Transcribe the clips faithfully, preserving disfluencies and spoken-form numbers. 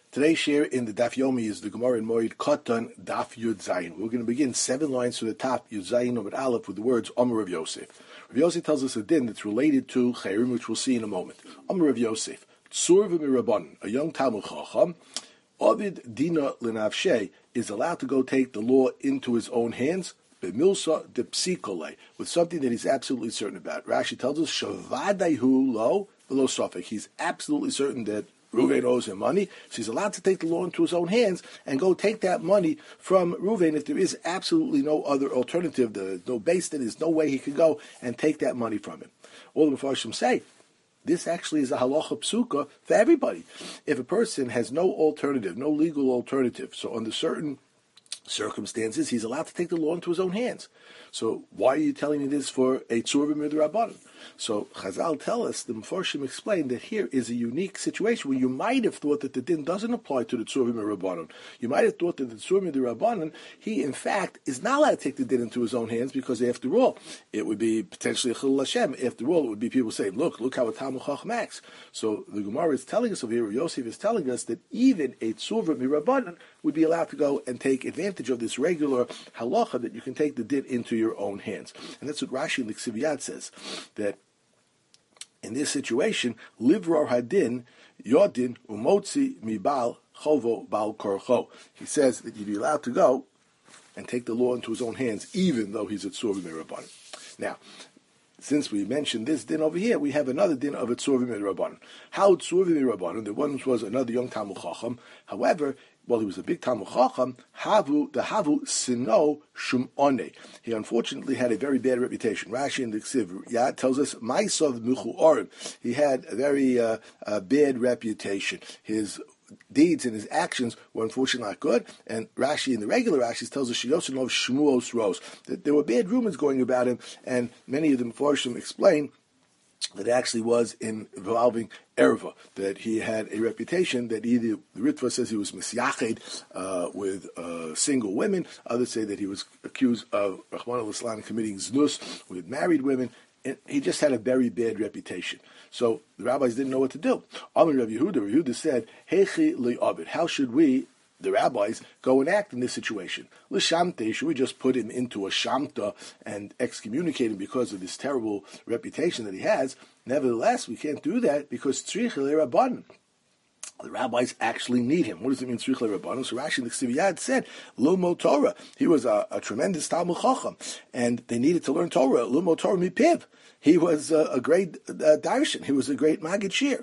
Today's share in the Daf Yomi is the Gemara in Moed Katan Daf Yud Zayin. We're going to begin seven lines from the top, Yud Zayin over Aleph, with the words Amar Rav Yosef. Rav Yosef tells us a din that's related to Chayrim, which we'll see in a moment. Amar Rav Yosef, Tzur v'mirabbanan, a young Talmud Chacham, Ovid Dina L'navshei, is allowed to go take the law into his own hands, B'milsa de psikole, with something that he's absolutely certain about. Rashi tells us, Shavadaihu lo v'lo sofek. He's absolutely certain that Reuven owes him money, so he's allowed to take the law into his own hands and go take that money from Reuven if there is absolutely no other alternative, the, no base, that there's no way he could go and take that money from him. All the Mepharshim say, this actually is a halacha psuka for everybody. If a person has no alternative, no legal alternative, so under certain circumstances, he's allowed to take the law into his own hands. So why are you telling me this for a tzur v'midrabanan? So Chazal tell us, the Mefarshim explained that here is a unique situation where you might have thought that the din doesn't apply to the tzur v'midrabanan. You might have thought that the tzur v'midrabanan, he in fact is not allowed to take the din into his own hands, because after all, it would be potentially a chilul Hashem. After all, it would be people saying, look, look how a Talmud Chacham acts. So the Gemara is telling us over here, Yosef is telling us that even a tzur v'midrabanan would be allowed to go and take advantage of this regular halacha that you can take the din into your own hands. And that's what Rashi in the Ksiv Yad says, that in this situation, livrar hadin yodin umotzi mibal chovo bal korcho. He says that you'd be allowed to go and take the law into his own hands, even though he's a tzur v'mirabbanan. Now, since we mentioned this din over here, we have another din of a tzur v'mirabbanan. How tzur v'mirabbanan? The one was another young Talmud Chacham. However, well, he was a big Talmud Chacham, Havu, the Havu Sino Shumone. He unfortunately had a very bad reputation. Rashi in the Ksiv Yad tells us, Maisav Muchu Orim. He had a very uh, uh, bad reputation. His deeds and his actions were unfortunately not good. And Rashi, in the regular Rashi, tells us, Shiyosanov Shmuos Ros, that there were bad rumors going about him, and many of the Mefarshim explain that actually was involving erva, that he had a reputation that either the Ritva says he was misyached uh, with uh, single women, others say that he was accused of Rahman al-Islam committing znus with married women, and he just had a very bad reputation. So the rabbis didn't know what to do. Amar Rav Yehuda, Rav Yehuda said, Hechi li'abed, how should we, the rabbis, go and act in this situation? L'shamte, should we just put him into a shamta and excommunicate him because of this terrible reputation that he has? Nevertheless, we can't do that because tzrich le'rabbanan. The rabbis actually need him. What does it mean, tzrich le'rabbanan? So Rashi in the Ksiv Yad said, Lumo Torah. He was a, a tremendous Talmud Chacham, and they needed to learn Torah. Lumo Torah mipiv. He was a, a great uh, darshan. He was a great Maggid Shir.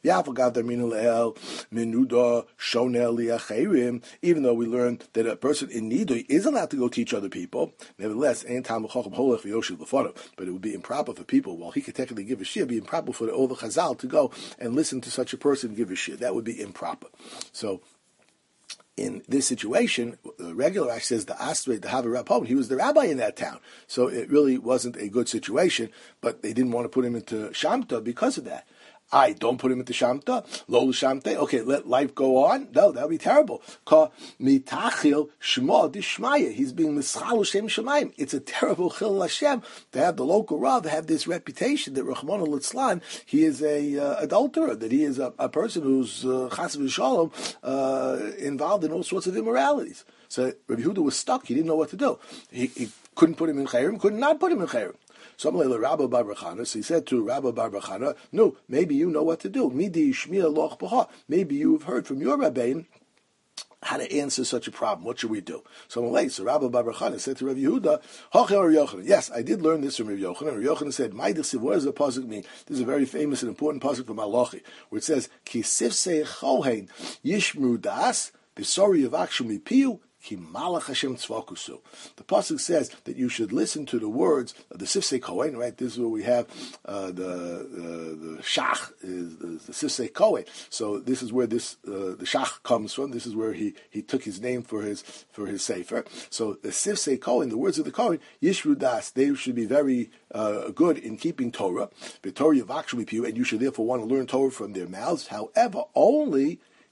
Even though we learned that a person in Nidui is allowed to go teach other people, nevertheless, but it would be improper for people, while he could technically give a shir, it would be improper for all the Chazal to go and listen to such a person give a shir. That would be improper. So, in this situation, the regular Rashi says the Astre, the Havarapon, he was the rabbi in that town. So it really wasn't a good situation, but they didn't want to put him into Shamta because of that. I don't put him into Shamta, Lol Shamte, okay, let life go on. No, that would be terrible. Ka mitachil shma dishmaya. He's being mischal Shem Shemaim. It's a terrible chil Hashem to have the local Rav have this reputation that Rahman al-Islam, he is a uh, adulterer, that he is a, a person who's uh, chas v'shalom uh, involved in all sorts of immoralities. So Rabbi Yehuda was stuck. He didn't know what to do. He, he couldn't put him in Chayrim, could not put him in Chayrim. So he said to Rabbi Bar Bachana, no, maybe you know what to do. Maybe you've heard from your Rabbein how to answer such a problem. What should we do? So so Rabbi Bar Bachana said to Rabbi Yehuda, yes, I did learn this from Rabbi Yochanan. Rabbi Yochanan said, what does the pasuk mean? This is a very famous and important pasuk from Malachi, where it says, Kisifsei chohen yishmru das, b'sori yavakshu mipiu, Ki malach Hashem tzvakusu. The pasuk says that you should listen to the words of the Sifsei Kohen. Right, this is where we have uh, the uh, the shach is the, the Sifsei Kohen. So this is where this uh, the shach comes from. This is where he, he took his name for his for his sefer. So the Sifsei Kohen, the words of the Kohen, Yishru Das, they should be very uh, good in keeping Torah. V'Torah Yavakshu Mipiu, and you should therefore want to learn Torah from their mouths. However, only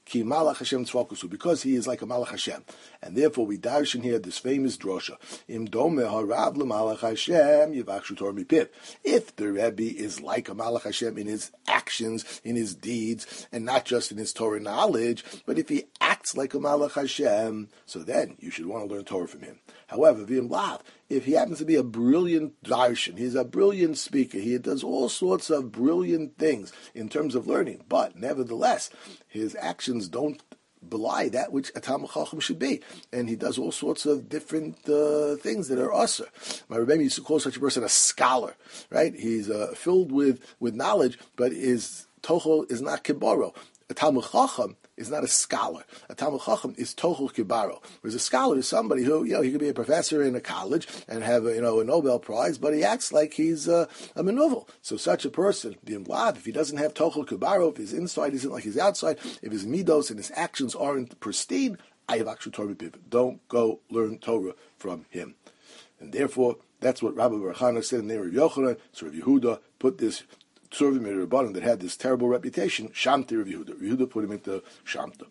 Ki Malach Hashem Tzvalkusu, because he is like a Malach Hashem. And therefore we darshan here this famous drosha. Im dome harav l'malach Hashem yivakshu Torah mipip. If the Rebbe is like a Malach Hashem in his actions, in his deeds, and not just in his Torah knowledge, but if he acts like a Malach Hashem, so then you should want to learn Torah from him. However, v'im lav, if he happens to be a brilliant darshan, he's a brilliant speaker, he does all sorts of brilliant things in terms of learning, but nevertheless, his actions don't belie that which a Talmid Chacham should be, and he does all sorts of different uh, things that are usher. My Rebbe used to call such a person a scholar, right? He's uh, filled with, with knowledge, but his tochel is not kibaro. A Talmid Chacham is not a scholar. A Talmid Chacham is tochel kibaro. Whereas a scholar is somebody who, you know, he could be a professor in a college and have a, you know, a Nobel Prize, but he acts like he's uh, a menuvel. So such a person, if he doesn't have tochel kibaro, if his inside isn't like his outside, if his midos and his actions aren't pristine, don't go learn Torah from him. And therefore, that's what Rabbi Bar Chana said in the name of Yochanan. So Rav Yehuda put this Tzurvim Rabbanan that had this terrible reputation, Shamti Rav Yehuda. Rav Yehuda put him into Shamta.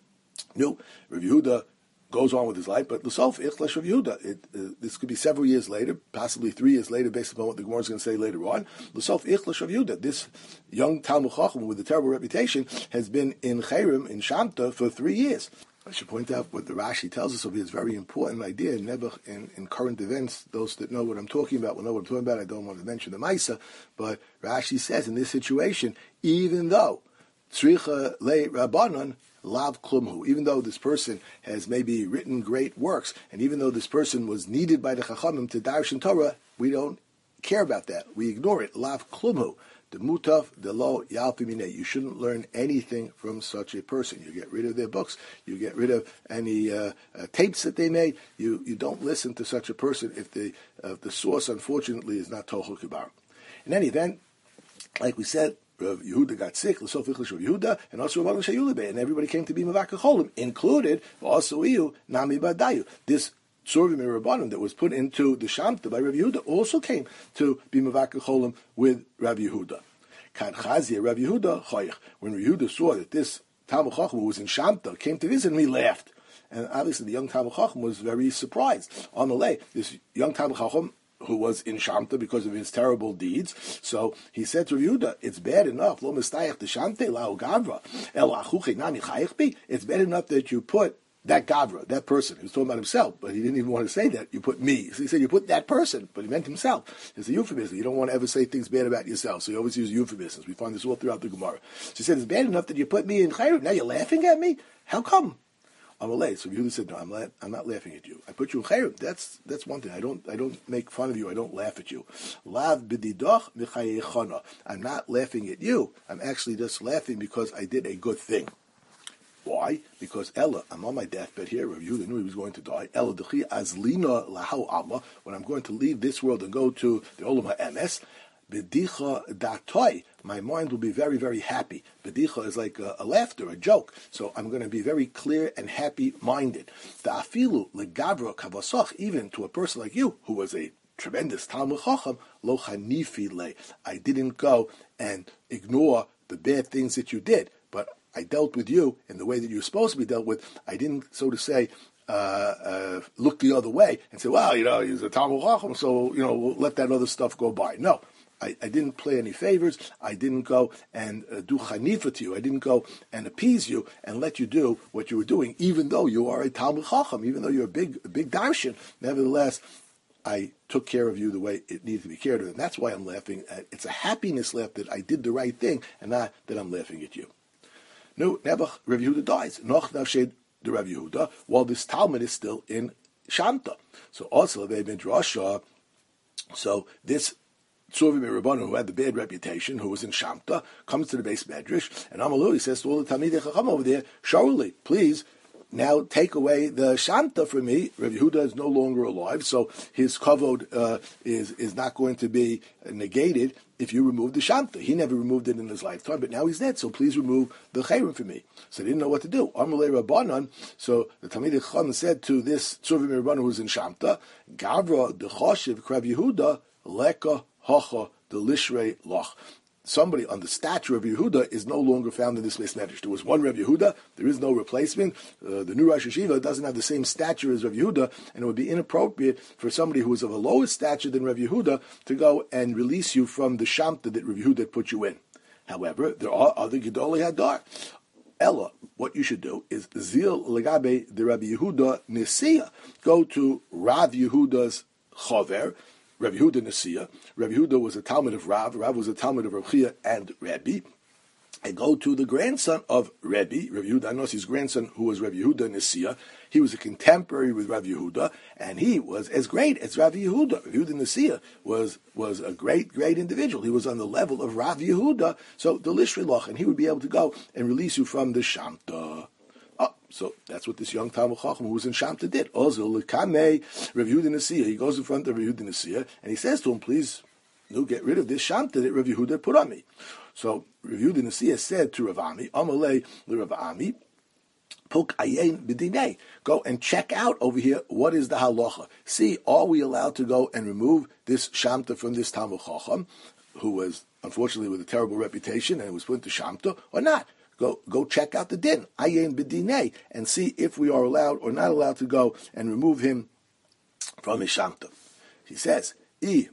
No, Rav Yehuda goes on with his life, but L'sof Ichlesh Rav Yehuda. It, uh, this could be several years later, possibly three years later, based upon what the Gemara is going to say later on. L'sof Ichlesh Rav Yehuda. This young Talmid Chacham with a terrible reputation has been in Chayrim, in Shamta, for three years. I should point out what the Rashi tells us of his very important idea in, Nebuch, in, in current events. Those that know what I'm talking about will know what I'm talking about. I don't want to mention the Maisa, but Rashi says in this situation, even though Tzricha Le Rabbanon Lav Klumhu, even though this person has maybe written great works, and even though this person was needed by the Chachamim to darshan Torah, we don't care about that. We ignore it. Lav Klumhu. The mutaf, the lo yalpi minei. You shouldn't learn anything from such a person. You get rid of their books. You get rid of any uh, uh, tapes that they made. You you don't listen to such a person if the uh, the source, unfortunately, is not tochel kibar. In any event, like we said, Rav Yehuda got sick. L'sof Ichlesh Rav Yehuda, and also Rav Shayulebe, and everybody came to be Mavaka Cholim, included also Iu Nami Badayu. This Tzurvim Rabbanim that was put into the Shamta by Rav Yehuda also came to be Mavaka Cholim with Rav Yehuda. Kad Chazia Rav Yehuda Choyach. When Rav Yehuda saw that this Talmid Chacham who was in Shamta came to visit him, he laughed. And obviously the young Talmid Chacham was very surprised. On the way, this young Talmid Chacham who was in Shamta because of his terrible deeds. So he said to Rav Yehuda, it's bad enough. Lo mistayach de Shamte lao gavra el achuche nami chayich bi. It's bad enough that you put that Gavra, that person, he was talking about himself, but he didn't even want to say that. You put me. So he said, you put that person, but he meant himself. It's a euphemism. You don't want to ever say things bad about yourself, so you always use euphemisms. We find this all throughout the Gemara. So he said, it's bad enough that you put me in Chayrim. Now you're laughing at me? How come? I'm late. So Yehuda said, no, I'm, la- I'm not laughing at you. I put you in Chayrim. That's that's one thing. I don't I don't make fun of you. I don't laugh at you. Lav b'didoch v'chayechana. I'm not laughing at you. I'm actually just laughing because I did a good thing. Why? Because Ella, I'm on my deathbed here. Rav Yehuda knew he was going to die. Ella dechi azlina lahau amma. When I'm going to leave this world and go to the Olam HaEmes, bedicha datoi, my mind will be very, very happy. Bedicha is like a, a laughter, a joke. So I'm going to be very clear and happy-minded. The afilu legavra kavasach, even to a person like you, who was a tremendous Talmid Chacham, lo chanifi le. I didn't go and ignore the bad things that you did, but I dealt with you in the way that you're supposed to be dealt with. I didn't, so to say, uh, uh, look the other way and say, well, you know, he's a Talmid Chacham, so, you know, we'll let that other stuff go by. No, I, I didn't play any favors. I didn't go and uh, do chanifa to you. I didn't go and appease you and let you do what you were doing, even though you are a Talmid Chacham, even though you're a big, a big darshan. Nevertheless, I took care of you the way it needed to be cared of. And that's why I'm laughing. It's a happiness laugh that I did the right thing and not that I'm laughing at you. No, never. Rav Yehuda dies. Noch nafshed the Rav Yehuda, while this Talmud is still in Shamta. So also they midrasha. So this Tzurvim Rabbanan, who had the bad reputation, who was in Shamta, comes to the base medrash, and Amalu, he says to all the Talmidei Chacham over there, surely, please, now take away the Shamta from me. Rav Yehuda is no longer alive, so his kavod uh, is is not going to be negated if you remove the Shamta. He never removed it in his lifetime, but now he's dead, so please remove the Chayrim from me. So they didn't know what to do. Amalei Rabbanan, so the Talmidei Chacham said to this Tzurvim Rabbanan who was in Shamta, Gavra dechoshev Rav Yehuda leka hacha delishrei loch. somebody on the stature of Yehuda is no longer found in this Beis Medrash. There was one Rav Yehuda, there is no replacement. Uh, the new Rosh Yeshiva doesn't have the same stature as Rav Yehuda, and it would be inappropriate for somebody who is of a lower stature than Rav Yehuda to go and release you from the Shamta that Rav Yehuda put you in. However, there are other Gedolei Hadar. Ella, what you should do is Zil Legabe the Rabbi Yehuda Nesiya. Go to Rav Yehuda's Chover, Rabbi Yehuda Nesiya. Rabbi Yehuda was a Talmud of Rav. Rav was a Talmud of Rav Chia and Rebbe. And go to the grandson of Rebbe, Rabbi Yehuda Anosi's grandson, who was Rabbi Yehuda Nesiya. He was a contemporary with Rabbi Yehuda, and he was as great as Rabbi Yehuda. Rabbi Yehuda Nesiya was, was a great, great individual. He was on the level of Rabbi Yehuda, so the Lishrilach, and he would be able to go and release you from the Shamta. Oh, so that's what this young Talmud Chacham who was in Shamta did. Also, Lekame, Rabbi Yehuda Nesiya, he goes in front of Rabbi Yehuda Nesiya, and he says to him, please, no, get rid of this Shamta that Rabbi Yehuda put on me. So Rav Yehuda Nesiya said to Rav Ami, Amalei Rav Ami, Pok ayin b'dinei. Go and check out over here what is the halacha. See, are we allowed to go and remove this Shamta from this Talmud Chacham, who was unfortunately with a terrible reputation and was put into Shamta, or not? Go go check out the din, ayin b'dinei, and see if we are allowed or not allowed to go and remove him from his Shamta. He says, and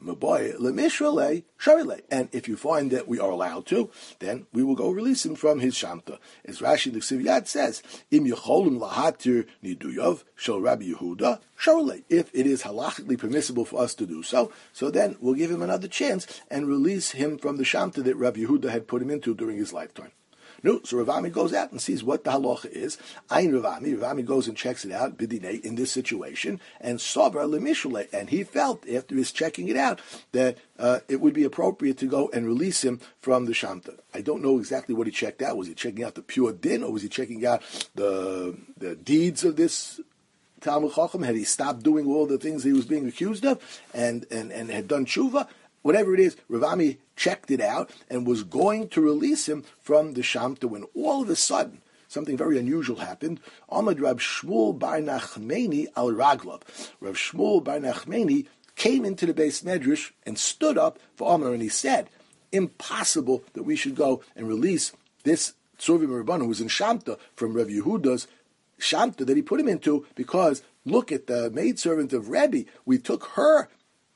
if you find that we are allowed to, then we will go release him from his Shamta. As Rashi the Ksiviyat says, Im Yecholim lahatir niduyov shel Rabbi Yehuda shorele. If it is halachically permissible for us to do so, so then we'll give him another chance and release him from the Shamta that Rabbi Yehuda had put him into during his lifetime. No, so Rav Ami goes out and sees what the halacha is. Ayin Rav Ami, Rav Ami goes and checks it out, bidinei, in this situation, and Sover lemishule, and he felt after his checking it out that uh, it would be appropriate to go and release him from the Shamta. I don't know exactly what he checked out. Was he checking out the pure din, or was he checking out the the deeds of this Talmud Chacham? Had he stopped doing all the things he was being accused of, and and, and had done tshuva? Whatever it is, Rav Ami checked it out and was going to release him from the Shamta when all of a sudden something very unusual happened. Amad Rav Shmuel bar Nachmani al Raglav. Rav Shmuel bar Nachmani came into the Beis Medrash and stood up for Amar, and he said, impossible that we should go and release this Tzurvim Rabban who was in Shamta from Rav Yehuda's Shamta that he put him into, because look at the maidservant of Rebbe. We took her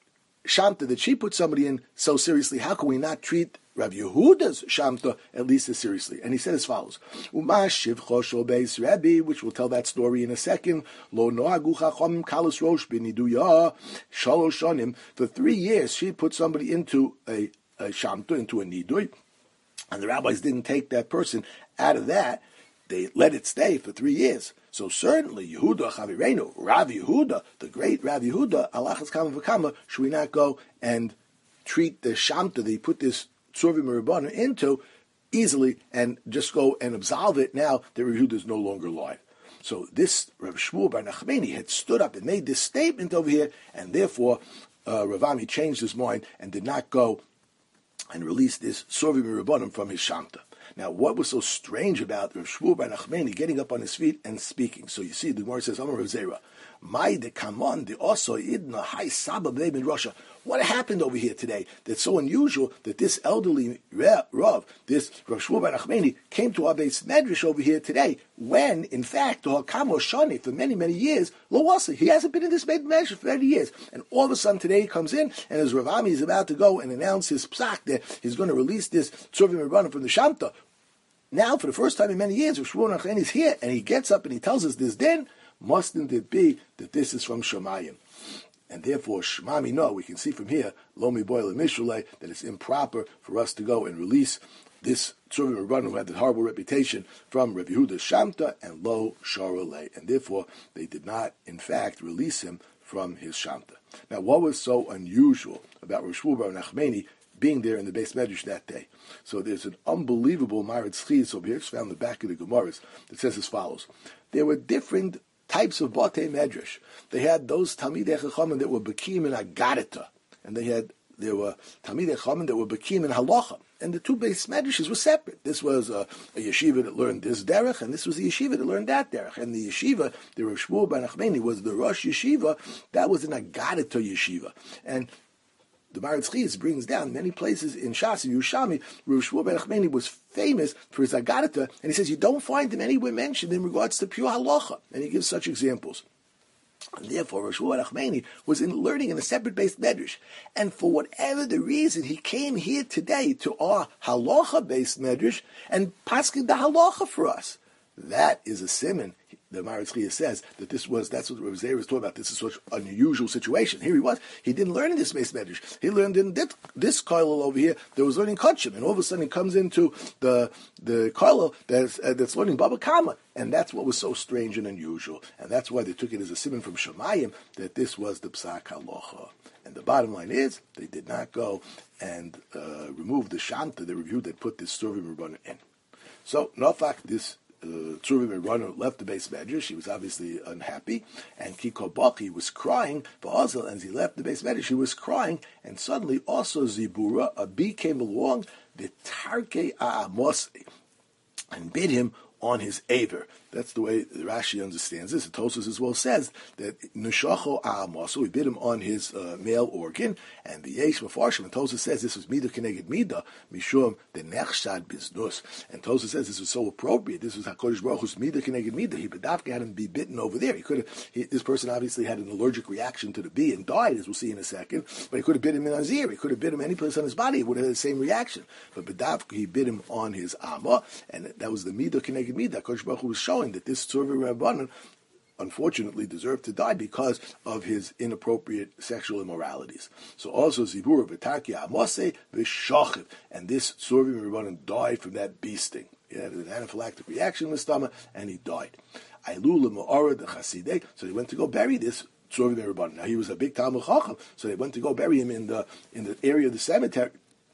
Shamta that she put somebody in so seriously. How can we not treat Rav Yehuda's Shamta at least as seriously? And he said as follows: Umashiv Chosho Beis Rebbe, which we'll tell that story in a second. Lo noagu chacham kalos rosh b'niduya shalosh shanim. For three years, she put somebody into a, a Shamta, into a nidui, and the rabbis didn't take that person out of that. They let it stay for three years. So certainly, Yehuda Chavirenu, Rav Yehuda, the great Rav Yehuda, Alachas Kama V'Kama, should we not go and treat the Shamta that he put this Tzurvim Rabbanan into easily and just go and absolve it now that Rav Yehuda is no longer alive? So this Rav Shmuel bar Nachmani had stood up and made this statement over here, and therefore uh, Rav Ami changed his mind and did not go and release this Tzurvim Rabbanan from his Shamta. Now, what was so strange about Rav Shmuel bar Nachmani getting up on his feet and speaking? So you see, the Gemara says, Amar Rav Zera, Mai de Kamon de also idna hai sabab in Russia. What happened over here today that's so unusual that this elderly Rav, this Rav Shmuel bar Nachmani, came to our Beis Medrash over here today, when, in fact, the Hakam Shani, for many, many years, lo wasa, he hasn't been in this Beis Medrash for many years. And all of a sudden today he comes in, and as Rav Ami is about to go and announce his psak that he's going to release this Tzurvim Rabbanan from the Shamta, now, for the first time in many years, Rav Shmuel bar Nachmani is here, and he gets up and he tells us this din. Mustn't it be that this is from Shemayim? And therefore, Shmami, no, we can see from here, Lomi Boyle and Mishulei, that it's improper for us to go and release this Tzurvim Rabbanan who had the horrible reputation from Rav Yehuda's Shamta and Lo Sharolei. And therefore, they did not, in fact, release him from his Shamta. Now, what was so unusual about Rav Shmuel bar Nachmani being there in the Beis Medrash that day? So there's an unbelievable Maritz Chiz over here, it's found in the back of the Gemaras, that says as follows. There were different types of Batei Medrash. They had those Talmidei Chachamim that were Bekim in Agadita, and they had there were Talmidei Chachamim that were Bekim in Halacha. And the two Beis Medrashes were separate. This was a, a yeshiva that learned this derech, and this was a yeshiva that learned that derech. And the yeshiva, the Rav Shmuel bar Nachmani, was the Rosh Yeshiva. That was an Agadita yeshiva. And the Maharatz Chiyas brings down many places in Shas and Yerushalmi where Shmuel ben Achmeni was famous for his Agadata, and he says you don't find him anywhere mentioned in regards to pure halacha, and he gives such examples. And therefore, Rosh Shmuel Achmeni was in learning in a separate based medrash, and for whatever the reason, he came here today to our halacha based medrash and paskin the halacha for us. That is a siman. The Maharatz Chiyas says that this was, that's what Rav Zeir was talking about. This is such an unusual situation. Here he was. He didn't learn in this base medrash. He learned in this, this kollel over here that was learning Kodshim. And all of a sudden he comes into the the kollel that's, uh, that's learning Baba Kama. And that's what was so strange and unusual. And that's why they took it as a siman from Shemayim that this was the Psak Halacha. And the bottom line is, they did not go and uh, remove the Shanta, the review that put this Tzurvim Rabbanan in. So, Nafak, this Uh, Tzurvim Rabbanan left the base medrash. He was obviously unhappy, and Kiko Baki was crying. But also, as he left the base medrash, he was crying, and suddenly also Zibura, a bee came along, the Tarke A'amos, and bit him on his aver. That's the way Rashi understands this. The Tosfos as well says that Neshacho A'amaso, he bit him on his uh, male organ, and the Yesh Mefarshim, and Tosfos says this was Mida Keneged Mida, Mishum the Nechshad Biznus. And Tosfos says this was so appropriate. This was HaKadosh Baruch Hu's Mida Keneged Mida. He bedavka had him be bitten over there. He could have. This person obviously had an allergic reaction to the bee and died, as we'll see in a second. But he could have bit him in his ear. He could have bit him any place on his body. He would have had the same reaction. But bedavka, he bit him on his Amma, and that was the Mida Keneged Mida. HaKadosh Baruch Hu was showing that this Tzurvim Rabbanan unfortunately deserved to die because of his inappropriate sexual immoralities. So also Zibur v'Tarki Amose v'Shachiv, and this Tzurvim Rabbanan died from that bee sting. He had an anaphylactic reaction in the stomach, and he died. Ailul Ma'ara the Chasidei, so they went to go bury this Tzurvim Rabbanan. Now he was a big Talmud Chacham, so they went to go bury him in the in the area of the cemetery,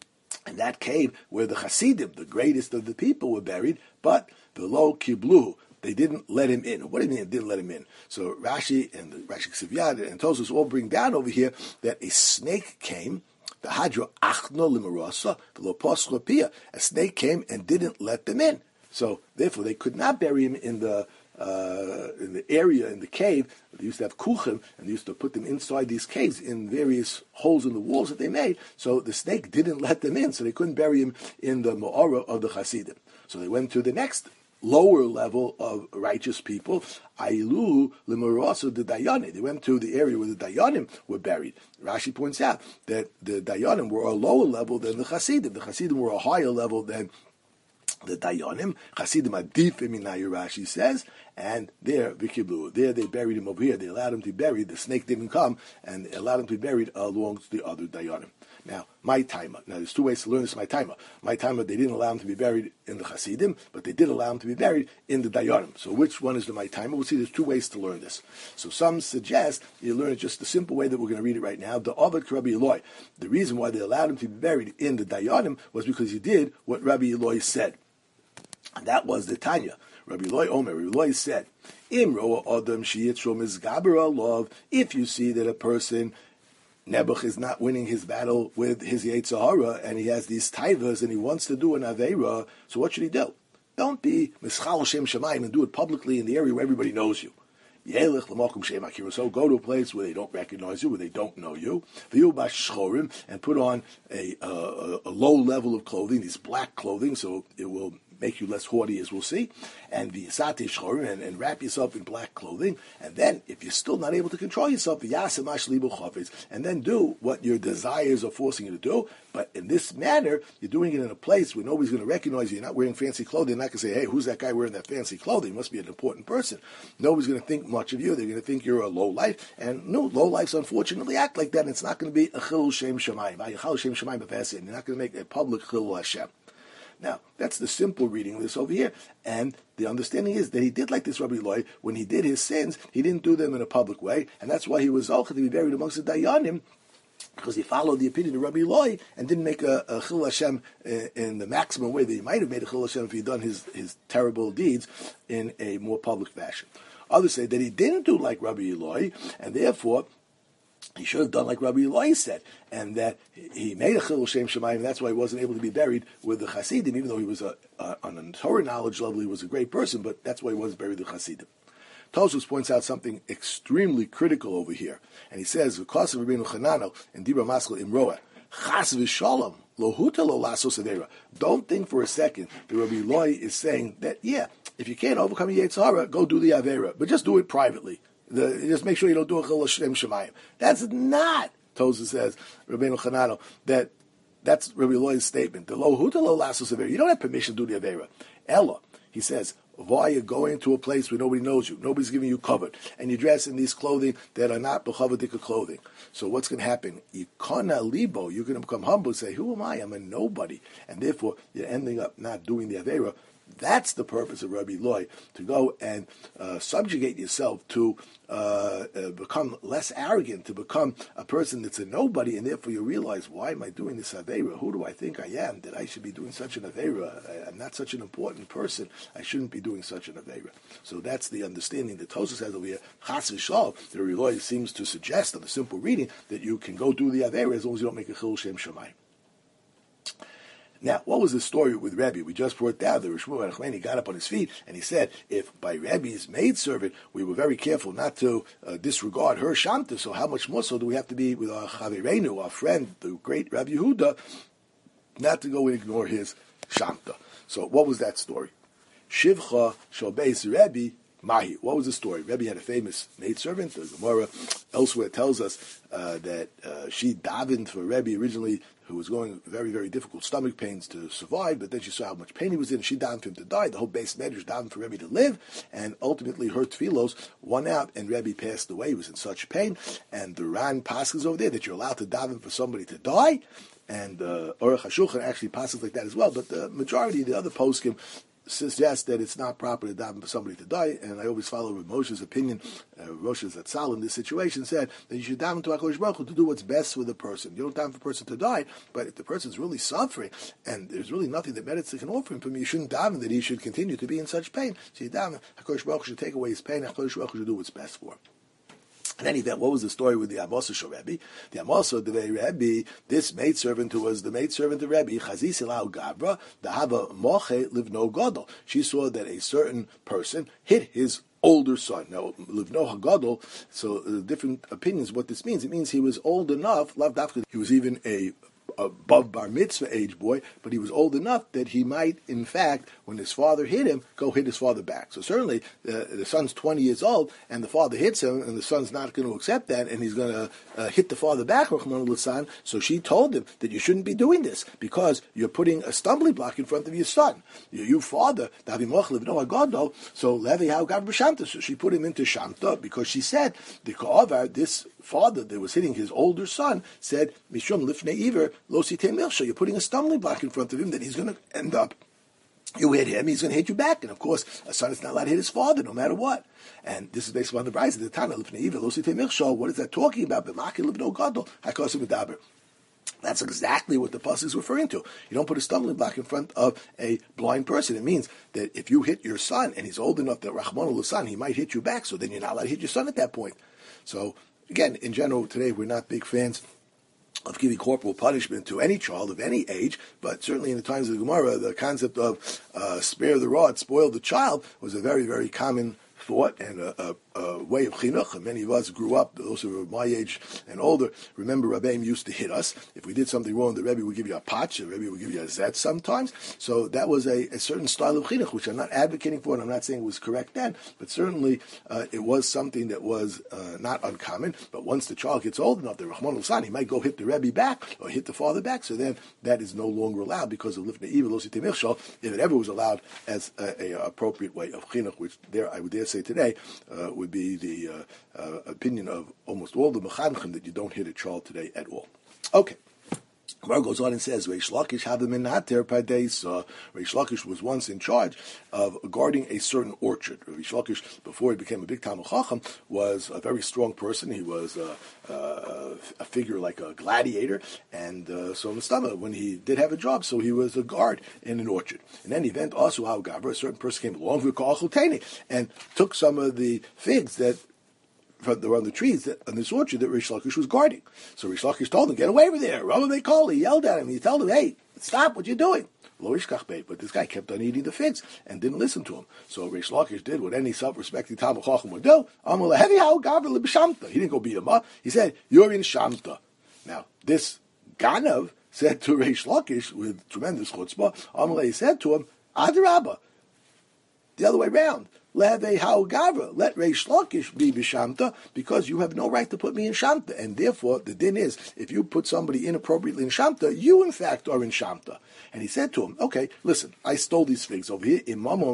in that cave where the Chasidim, the greatest of the people, were buried, but the Lo Kiblu, they didn't let him in. What do you mean they didn't let him in? So Rashi and the Rashi Ksiv Yad and Tosfos all bring down over here that a snake came, the Hadra Achno Limarasa, the Lopos Lopia. A snake came and didn't let them in. So therefore they could not bury him in the uh, in the area, in the cave. They used to have kuchim, and they used to put them inside these caves in various holes in the walls that they made. So the snake didn't let them in, so they couldn't bury him in the Ma'ara of the Hasidim. So they went to the next lower level of righteous people, Ailu Limarasu the Dayanim. They went to the area where the Dayanim were buried. Rashi points out that the Dayanim were a lower level than the Chasidim. The Chasidim were a higher level than the Dayanim. Chasidim Adifim Minayu, Rashi says, and there, Vikiblu, there they buried him over here. They allowed him to be buried. The snake didn't come, and they allowed him to be buried along with the other Dayanim. Now, my timer. Now, there's two ways to learn this. My timer. My timer. They didn't allow him to be buried in the Hasidim, but they did allow him to be buried in the Dayanim. So, which one is the my timer? We'll see. There's two ways to learn this. So, some suggest you learn it just the simple way that we're going to read it right now. The Avad Rabbi Eloi. The reason why they allowed him to be buried in the Dayanim was because he did what Rabbi Eloi said, and that was the Tanya. Rabbi Eloi Omer. Rabbi Eloi said, "Imro Adam Shiyitzro Mizgaber Love." If you see that a person, Nebuch, is not winning his battle with his Yetzer Hara, and he has these taivas, and he wants to do an Aveira, so what should he do? Don't be Mischal Shem Shemayim and do it publicly in the area where everybody knows you. Yelech l'makom Shem Akira. So go to a place where they don't recognize you, where they don't know you. V'yu b'shchorim, and put on a, uh, a low level of clothing, these black clothing, so it will make you less haughty, as we'll see, and v'yisate shchorim, and, and wrap yourself in black clothing, and then, if you're still not able to control yourself, v'yasemash libu chafetz, and then do what your desires are forcing you to do, but in this manner, you're doing it in a place where nobody's going to recognize you, you're not wearing fancy clothing, they're not going to say, hey, who's that guy wearing that fancy clothing? He must be an important person. Nobody's going to think much of you, they're going to think you're a low life, and no, low lives unfortunately act like that, and it's not going to be a chilul shem shemayim, v'yachal shem shemayim b'fasin, you're not going to make a public chilul Hashem. Now, that's the simple reading of this over here. And the understanding is that he did like this Rabbi Eloi. When he did his sins, he didn't do them in a public way. And that's why he was Zocheh to be buried amongst the Dayanim, because he followed the opinion of Rabbi Eloi and didn't make a, a Chil Hashem in, in the maximum way that he might have made a Chil Hashem if he'd done his, his terrible deeds in a more public fashion. Others say that he didn't do like Rabbi Eloi, and therefore he should have done like Rabbi Eloi said, and that he made a Chilul Shem Shemayim, and that's why he wasn't able to be buried with the Hasidim, even though he was a, a, on a Torah knowledge level, he was a great person, but that's why he wasn't buried with the Hasidim. Tosfos points out something extremely critical over here, and he says, "Because of Rabbeinu Chananel and Dibra Maskal Imroa, Chas v'Shalom lo huta lo lasos avera." Don't think for a second that Rabbi Eloi is saying that, yeah, if you can't overcome your Yetzer Hara, go do the avera, but just do it privately. The, just make sure you don't do a chil Hashem Shemayim. That's not, Tosfos says, Rabbeinu Chananel, that that's Rabbi Eloi's statement. The lo huta lo lasos avera. You don't have permission to do the avera. Ella, he says, why you're going to a place where nobody knows you, nobody's giving you cover, and you dress in these clothing that are not b'chavadika clothing. So what's going to happen? Ikana libo, you're going to become humble and say, who am I? I'm a nobody. And therefore, you're ending up not doing the Avera. That's the purpose of Rabbi Eloi, to go and uh, subjugate yourself to uh, uh, become less arrogant, to become a person that's a nobody, and therefore you realize, why am I doing this Avera? Who do I think I am that I should be doing such an Avera? I, I'm not such an important person. I shouldn't be doing such an Avera. So that's the understanding that Tosfos has over here. Chas v'Shalom, the Rabbi Eloi seems to suggest on the simple reading that you can go do the Avera as long as you don't make a Chil Shem Shemayim. Now, what was the story with Rebbe? We just brought down the Rosh Hashanah. Got up on his feet and he said, if by Rebbe's maidservant we were very careful not to uh, disregard her Shamta, so how much more so do we have to be with our Chavireinu, our friend, the great Rabbi Yehuda, not to go and ignore his Shamta? So what was that story? Shivcha Shobeis Rebbe Mahi. What was the story? Rebbe had a famous maidservant. The Gemara elsewhere tells us uh, that uh, she davened for Rebbe originally, who was going very, very difficult stomach pains to survive, but then she saw how much pain he was in. She davened for him to die. The whole base medrash davened for Rebbe to live, and ultimately her tefillos won out, and Rebbe passed away. He was in such pain, and the Ran passes over there that you're allowed to daven for somebody to die, and uh, Aruch HaShulchan actually passes like that as well, but the majority of the other poskim suggest that it's not proper to daven for somebody to die, and I always follow with Moshe's opinion. uh, Rosh Zatzal in this situation said that you should daven to HaKadosh Baruch Hu to do what's best for the person. You don't daven for a person to die, but if the person's really suffering, and there's really nothing that medicine can offer him from, you shouldn't daven that he should continue to be in such pain. So you daven, HaKadosh Baruch Hu should take away his pain, HaKadosh Baruch Hu should do what's best for him. In any event, what was the story with the Amosa Shel Rebbe? The Amosa of the Rebbe, this maidservant who was the maidservant of Rebbe, Chazis Elau Gabra, the Hava Moche Livno Godol. She saw that a certain person hit his older son. Now, Livno Hagadol, so uh, different opinions what this means. It means he was old enough, loved after he was even a above bar mitzvah age boy, but he was old enough that he might, in fact, when his father hit him, go hit his father back. So certainly, uh, the son's twenty years old, and the father hits him, and the son's not going to accept that, and he's going to uh, hit the father back, Rahman al-San. So she told him that you shouldn't be doing this, because you're putting a stumbling block in front of your son. You, you father, so Levi how God b'Shamta. So she put him into Shamta, because she said, the Ka'avar, this father that was hitting his older son, said, Mishum lifnei iver lo sitei milsha. You're putting a stumbling block in front of him that he's going to end up, you hit him, he's going to hit you back. And of course, a son is not allowed to hit his father, no matter what. And this is based on the Brisa, the Tana lifnei iver lo sitei milsha. What is that talking about? B'maki livno gadol hakosim v'daber. That's exactly what the pasuk is referring to. You don't put a stumbling block in front of a blind person. It means that if you hit your son and he's old enough that Rahman al-San, he might hit you back, so then you're not allowed to hit your son at that point. So, again, in general, today we're not big fans of giving corporal punishment to any child of any age, but certainly in the times of the Gemara, the concept of uh, spare the rod, spoil the child was a very, very common thought and a, a, a way of chinuch. And many of us grew up, those who were my age and older, remember Rabbeim used to hit us. If we did something wrong, the Rebbe would give you a patch, the Rebbe would give you a zet sometimes. So that was a, a certain style of chinuch, which I'm not advocating for, and I'm not saying it was correct then, but certainly uh, it was something that was uh, not uncommon. But once the child gets old enough, the Rahman al-San, he might go hit the Rebbe back or hit the father back, so then that is no longer allowed because of lifnei iver lo sitei milsha, if it ever was allowed as a, a appropriate way of chinuch, which there I would dare say today uh, would be the uh, uh, opinion of almost all the mechanchim that you don't hit a child today at all. Okay. Gemara goes on and says, Reish Lakish had them in Nater Padeis. Reish Lakish was once in charge of guarding a certain orchard. Reish Lakish, before he became a big Talmid Chacham, was a very strong person. He was uh, uh, a figure like a gladiator. And uh, so Mustama, when he did have a job, so he was a guard in an orchard. In any event, also how Gabra, a certain person came along with Ka'achuteni and took some of the figs that that were on the trees that, on this orchard that Reish Lakish was guarding. So Reish Lakish told him, get away from there. Rabbi Mekol, he yelled at him. He told him, hey, stop what you're doing. But this guy kept on eating the figs and didn't listen to him. So Reish Lakish did what any self-respecting Talmud Chacham would do. He didn't go beat him up. He said, you're in Shamta. Now, this Ganav said to Reish Lakish with tremendous chutzpah, Amalei said to him, Adrabah, the other way around. Leve how gavra. Let Reish Lakish be b'shamta, because you have no right to put me in shamta. And therefore, the din is, if you put somebody inappropriately in shamta, you in fact are in shamta. And he said to him, okay, listen, I stole these figs over here.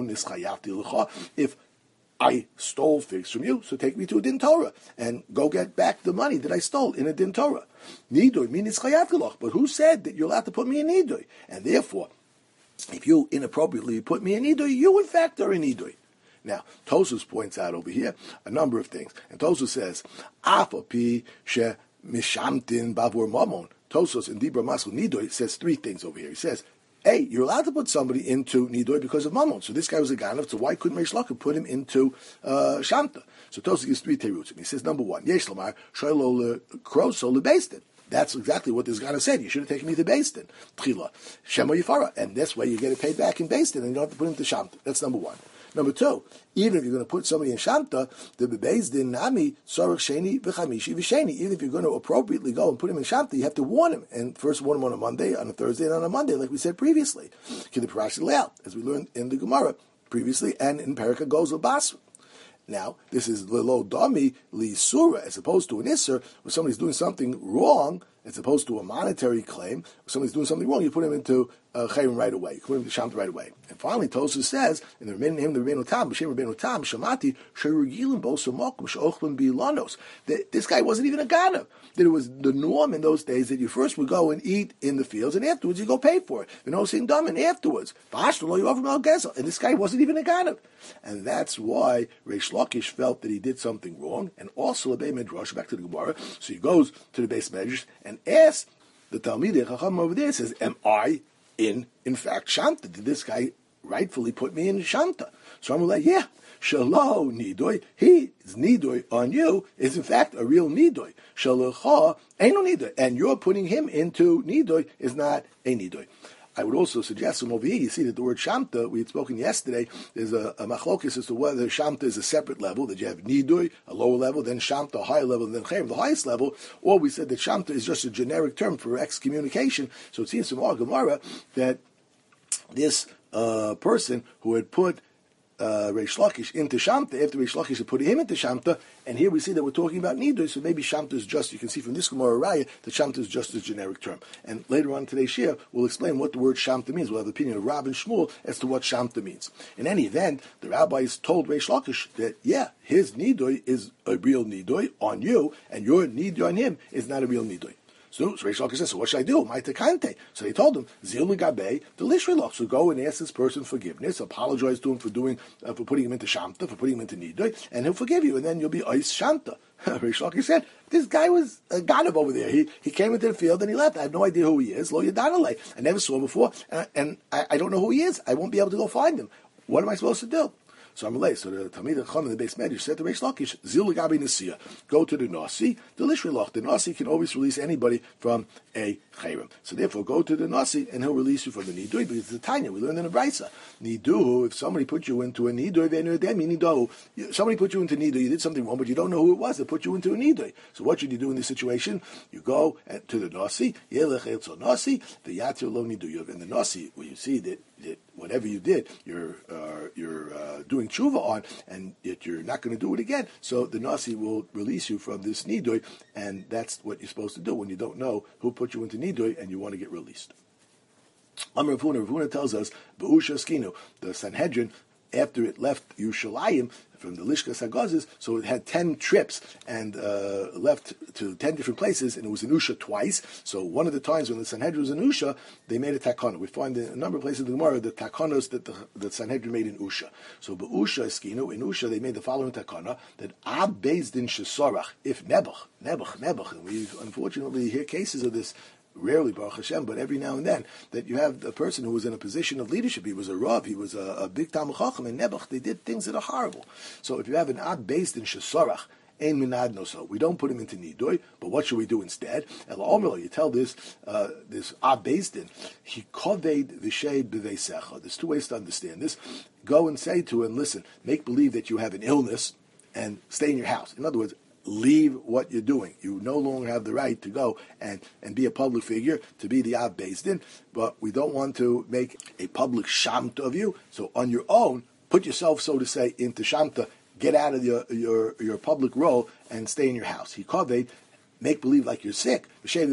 If I stole figs from you, so take me to a din Torah and go get back the money that I stole in a din Torah. Nidoy means chayat. But who said that you're allowed to put me in nidoy? And therefore, if you inappropriately put me in nidoy, you in fact are in nidoy. Now, Tosfos points out over here a number of things. And Tosfos says, Afapi she mishamtin bavur mamon. Tosfos in Dibra Maskul Nidoy says three things over here. He says, hey, you're allowed to put somebody into Nidoy because of mamon. So this guy was a Ganav, so why couldn't Reish Lakish put him into uh, Shamta? So Tosfos gives three terutzim. He says, number one, Yesh Lamar, Shoylo Kroso Lebastin. That's exactly what this guy said. You should have taken me to Beis Din. Tchila, Shemo Yifara. And this way you get it paid back in Beis Din and you don't have to put him to Shamta. That's number one. Number two, even if you're going to put somebody in Shamta, the Beis Din Nami, Sorach Sheni, V'chamishi, V'sheni. Even if you're going to appropriately go and put him in Shamta, you have to warn him. And first warn him on a Monday, on a Thursday, and on a Monday, like we said previously. Kid Parash Leal, as we learned in the Gemara previously, and in Perika Gozel Basra. Now, this is Lelo Dami Li Surah, as opposed to an Isser, where somebody's doing something wrong, as opposed to a monetary claim. If somebody's doing something wrong, you put him into uh, Chayim right away. You put him into Shamta right away. And finally, Tosfos says, in the Rebbeinu him, the Rebbeinu Tam, B'Shem Rebbeinu Tam, Shamati, Sherugilim Bosa Mokum, She'ochlin Bilanos. This guy wasn't even a Ganav. That it was the norm in those days that you first would go and eat in the fields, and afterwards you go pay for it. You know, saying dumb, and afterwards. And this guy wasn't even a Ganav. And that's why Reish Lakish felt that he did something wrong, and also the Beit Midrash, back to the Gemara. So he goes to the Beis Medrash and asks the Talmidei Chacham over there, says, am I in, in fact, Shamta? Did this guy rightfully put me in Shamta? So I'm like, yeah, Shalo Nidoy, his Nidoy on you is in fact a real Nidoy. Shalocha ain't no Nidoy. And you're putting him into Nidoy is not a Nidoy. I would also suggest from over here, you see that the word Shamta, we had spoken yesterday, there's a, a machlokes as to whether Shamta is a separate level, that you have Nidoy, a lower level, then Shamta, a higher level, and then Chayim, the highest level, or we said that Shamta is just a generic term for excommunication. So it seems from our Gemara that this uh, person who had put Uh, Reish Lakish into Shamta, after Reish Lakish had put him into Shamta, and here we see that we're talking about Nidoy, so maybe Shamta is just, you can see from this Gemara Raya, that Shamta is just a generic term. And later on in today's share, we'll explain what the word Shamta means. We'll have the opinion of Rab and Shmuel as to what Shamta means. In any event, the rabbis told Reish Lakish that, yeah, his Nidoy is a real Nidoy on you, and your Nidoy on him is not a real Nidoy. So, so Reish Lakish says, so what should I do? My tekante. So they told him, Zil Gabe, the Lishrilach. So go and ask this person forgiveness, apologize to him for doing, uh, for putting him into Shamta, for putting him into Nidoy, and he'll forgive you, and then you'll be Ois Shamta. Reish Lakish said, this guy was a Ganav over there. He he came into the field and he left. I have no idea who he is. Lo Yadanale. I never saw him before, and, and I, I don't know who he is. I won't be able to go find him. What am I supposed to do? So I'm late. So the Talmidei Chacham in the Beis Medrash said to Reish Lakish, Zil Gabi Nasiya, go to the Nasi, the Lishrilach. The Nasi can always release anybody from a Chayrim. So therefore, go to the Nasi and he'll release you from the Nidoy, because it's the Tanya. We learned in the Brisa. Nidu, if somebody put you into a Nidoy, Nidu, somebody put you into Nidoy, you did something wrong, but you don't know who it was that put you into a Nidoy. So what should you do in this situation? You go to the Nasi, Yelech Etzel Nasi, the Yatir Lo Nidu. In the Nasi, where you see that, that whatever you did, you're uh, you're uh, doing tshuva on, and yet you're not going to do it again. So the Nasi will release you from this Nidoy, and that's what you're supposed to do when you don't know who put you into Nidoy and you want to get released. Amar Rav Huna, Rav Huna tells us, Be'usha Skinu, the Sanhedrin, after it left Yerushalayim from the Lishkas Hagazis, so it had ten trips and uh, left to ten different places, and it was in Usha twice. So one of the times when the Sanhedrin was in Usha, they made a takana. We find in a number of places in the Gemara the takanas that the, the Sanhedrin made in Usha. So Be'usha Eskinu, in Usha they made the following takana, that Ab Beis Din Shesorach, if Nebuch, Nebuch, Nebuch, and we unfortunately hear cases of this rarely, Baruch Hashem, but every now and then, that you have a person who was in a position of leadership. He was a Rav, he was a, a big Talmid Chacham, and Nebuch, they did things that are horrible. So if you have an Ab based in Shesorach, ein minad no so. We don't put him into nidui, but what should we do instead? El omelo, you tell this uh, this Ab Beis Din, he koved v'shay b'veisecha. There's two ways to understand this. Go and say to him, listen, make believe that you have an illness and stay in your house. In other words, leave what you're doing. You no longer have the right to go and, and be a public figure, to be the Ab Beis Din, but we don't want to make a public shamta of you. So on your own, put yourself, so to say, into shamta, get out of your your, your public role and stay in your house. He koved, make believe like you're sick,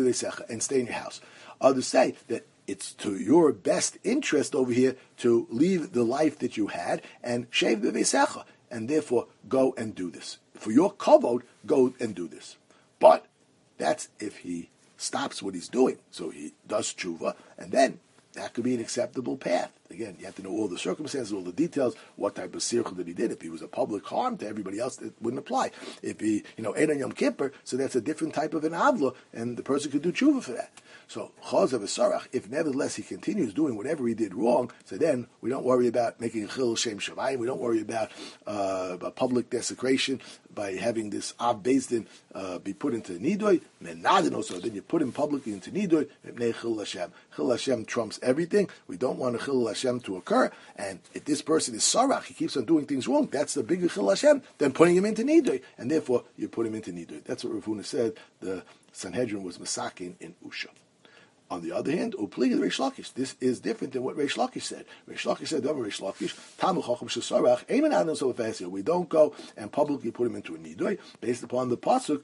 and stay in your house. Others say that it's to your best interest over here to leave the life that you had and shave the veisecha, and therefore go and do this. For your kavod, go and do this. But that's if he stops what he's doing. So he does tshuva, and then that could be an acceptable path. Again, you have to know all the circumstances, all the details, what type of sircha that he did. If he was a public harm to everybody else, it wouldn't apply. If he, you know, ate on Yom Kippur, so that's a different type of an avla, and the person could do tshuva for that. So, chazav esarach, if nevertheless he continues doing whatever he did wrong, so then we don't worry about making a chil shem shamayim, we don't worry about, uh, about public desecration by having this Ab Beis Din uh, be put into nidoy, menadin so then you put him publicly into nidoy, chil Hashem. Chil Hashem trumps everything. We don't want a chil Hashem to occur, and if this person is sarach, he keeps on doing things wrong, that's the bigger chil Hashem than putting him into nidoy, and therefore you put him into nidoy. That's what Rav Huna said the Sanhedrin was masakin in Usha. On the other hand, Upligi Reish Lakish. This is different than what Reish Lakish said. Reish Lakish said, Reish Lakish, Tamu Chacham Shesarach, Eimen Adam Sofasio. We don't go and publicly put him into a nidoy based upon the pasuk.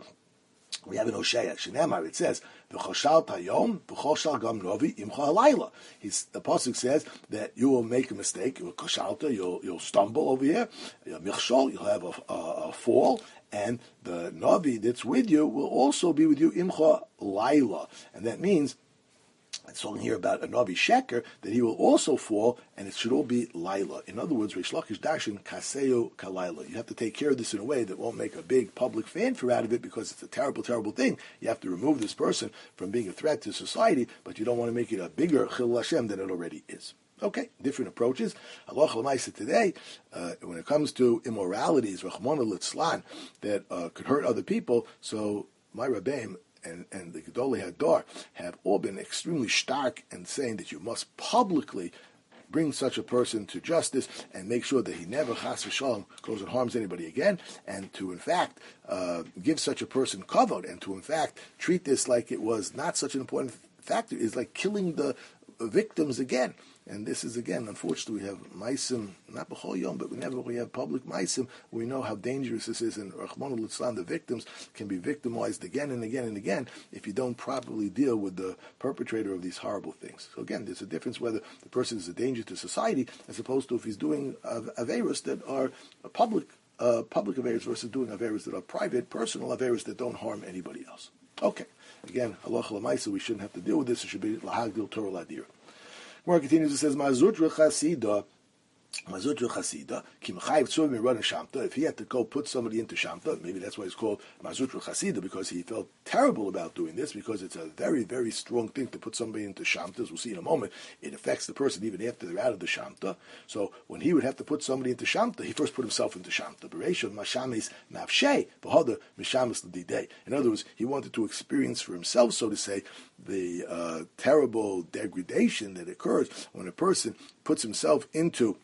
We have an Hosea, Shenemar, it says, V'choshal tayom, v'choshal gam novi, imcha halayla. The pasuk says that you will make a mistake, v'choshalta, you'll, you'll stumble over here, michshol, you'll have a, a, a fall, and the novi that's with you will also be with you, imcha layla. And that means, it's talking here about a Navi Sheker, that he will also fall, and it should all be Laila. In other words, Reish Lakish Darshan Kaseo Kalaila. You have to take care of this in a way that won't make a big public fanfare out of it, because it's a terrible, terrible thing. You have to remove this person from being a threat to society, but you don't want to make it a bigger Chil Hashem than it already is. Okay, different approaches. Allah L'maisa today, uh, when it comes to immoralities, Rachmana Litzlan, that uh, could hurt other people, so my Rabbeim, and, and the Gedolei Hadar have all been extremely stark and saying that you must publicly bring such a person to justice and make sure that he never, chas v'shalom, goes and harms anybody again, and to, in fact, uh, give such a person kavod, and to, in fact, treat this like it was not such an important factor, is like killing the victims again. And this is, again, unfortunately, we have maisim, not b'chol yom, but whenever we have public maisim, we know how dangerous this is, and Rachmana Litzlan, the victims, can be victimized again and again and again if you don't properly deal with the perpetrator of these horrible things. So again, there's a difference whether the person is a danger to society as opposed to if he's doing averos that are public, uh, public averos versus doing averos that are private, personal averos that don't harm anybody else. Okay. Again, halacha l'maisa, we shouldn't have to deal with this. It should be lahagdil Torah ladira. More continues, it says, Mazutra Chasida, Mazutra Chasida, Kim Chayiv Tzuvim run a Shamta. If he had to go put somebody into Shamta, maybe that's why it's called Mazutra Chasida, because he felt terrible about doing this, because it's a very, very strong thing to put somebody into Shamta. As we'll see in a moment, it affects the person even after they're out of the Shamta. So when he would have to put somebody into Shamta, he first put himself into Shamta. Bereshon Mashamis Nafshei, V'hoda Mishamis L'didei. In other words, he wanted to experience for himself, so to say, the uh, terrible degradation that occurs when a person puts himself into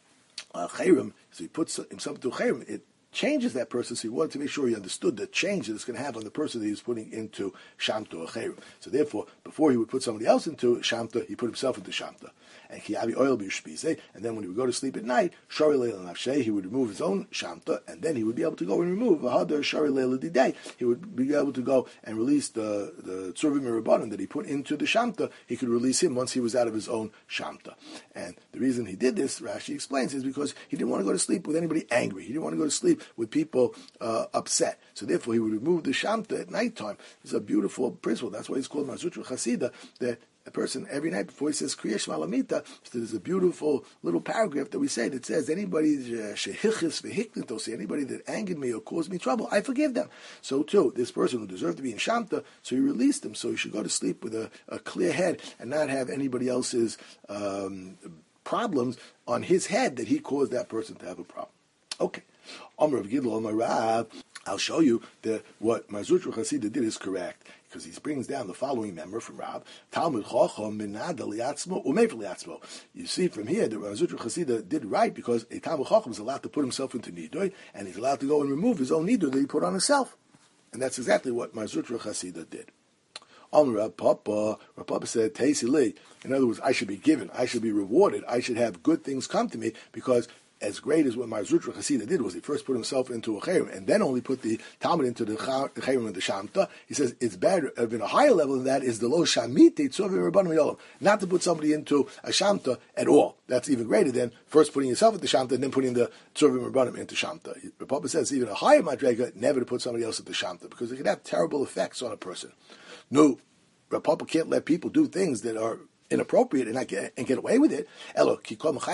uh, chayrim, so he puts himself into chayrim, it changes that person, so he wanted to make sure he understood the change that it's going to have on the person that he was putting into Shamta or chayrim. So therefore, before he would put somebody else into Shamta, he put himself into Shamta. And Kiyavi oil b'yushpizeh, and then when he would go to sleep at night, Shari Leila Nafshei, he would remove his own Shamta, and then he would be able to go and remove V'hadar Shari Leila Didei. He would be able to go and release the the Tzurvim Rabbanim that he put into the Shamta. He could release him once he was out of his own Shamta. And the reason he did this, Rashi explains, is because he didn't want to go to sleep with anybody angry. He didn't want to go to sleep with people uh, upset. So therefore, he would remove the Shamta at nighttime. It's a beautiful principle. That's why it's called Mazutra Chasida, that a person every night before he says Kriya Shema Lamita, so there's a beautiful little paragraph that we say that says, anybody shehichis v'hiklintos, anybody that angered me or caused me trouble, I forgive them. So too, this person who deserved to be in Shamta, so he released him, so he should go to sleep with a, a clear head and not have anybody else's um, problems on his head that he caused that person to have a problem. Okay. Amar of Gidl, Amar Rav, I'll show you that what Mar Zutra Chasida did is correct, because he brings down the following member from Rab, Talmud Chacham Minada Liatzmo Umefer Liatzmo. You see from here that Mar Zutra Chasida did right, because a Talmud Chacham is allowed to put himself into Nidoy, and he's allowed to go and remove his own Nidoy that he put on himself. And that's exactly what Mar Zutra Chasida did. On Rav Papa, Rav Papa said, Teisi Li. In other words, I should be given, I should be rewarded, I should have good things come to me, because as great as what Mar Zutra Chasida did was he first put himself into a chayrim and then only put the Talmud into the chayrim and the shamta. He says it's better, even a higher level than that is the lo shamite tzovim rabbanim yolam, not to put somebody into a shamta at all. That's even greater than first putting yourself into shamta and then putting the tzovim rabbanim into shamta. The Papa says even a higher madrega, never to put somebody else into shamta, because it can have terrible effects on a person. No, the Papa can't let people do things that are inappropriate and not get, and get away with it. So what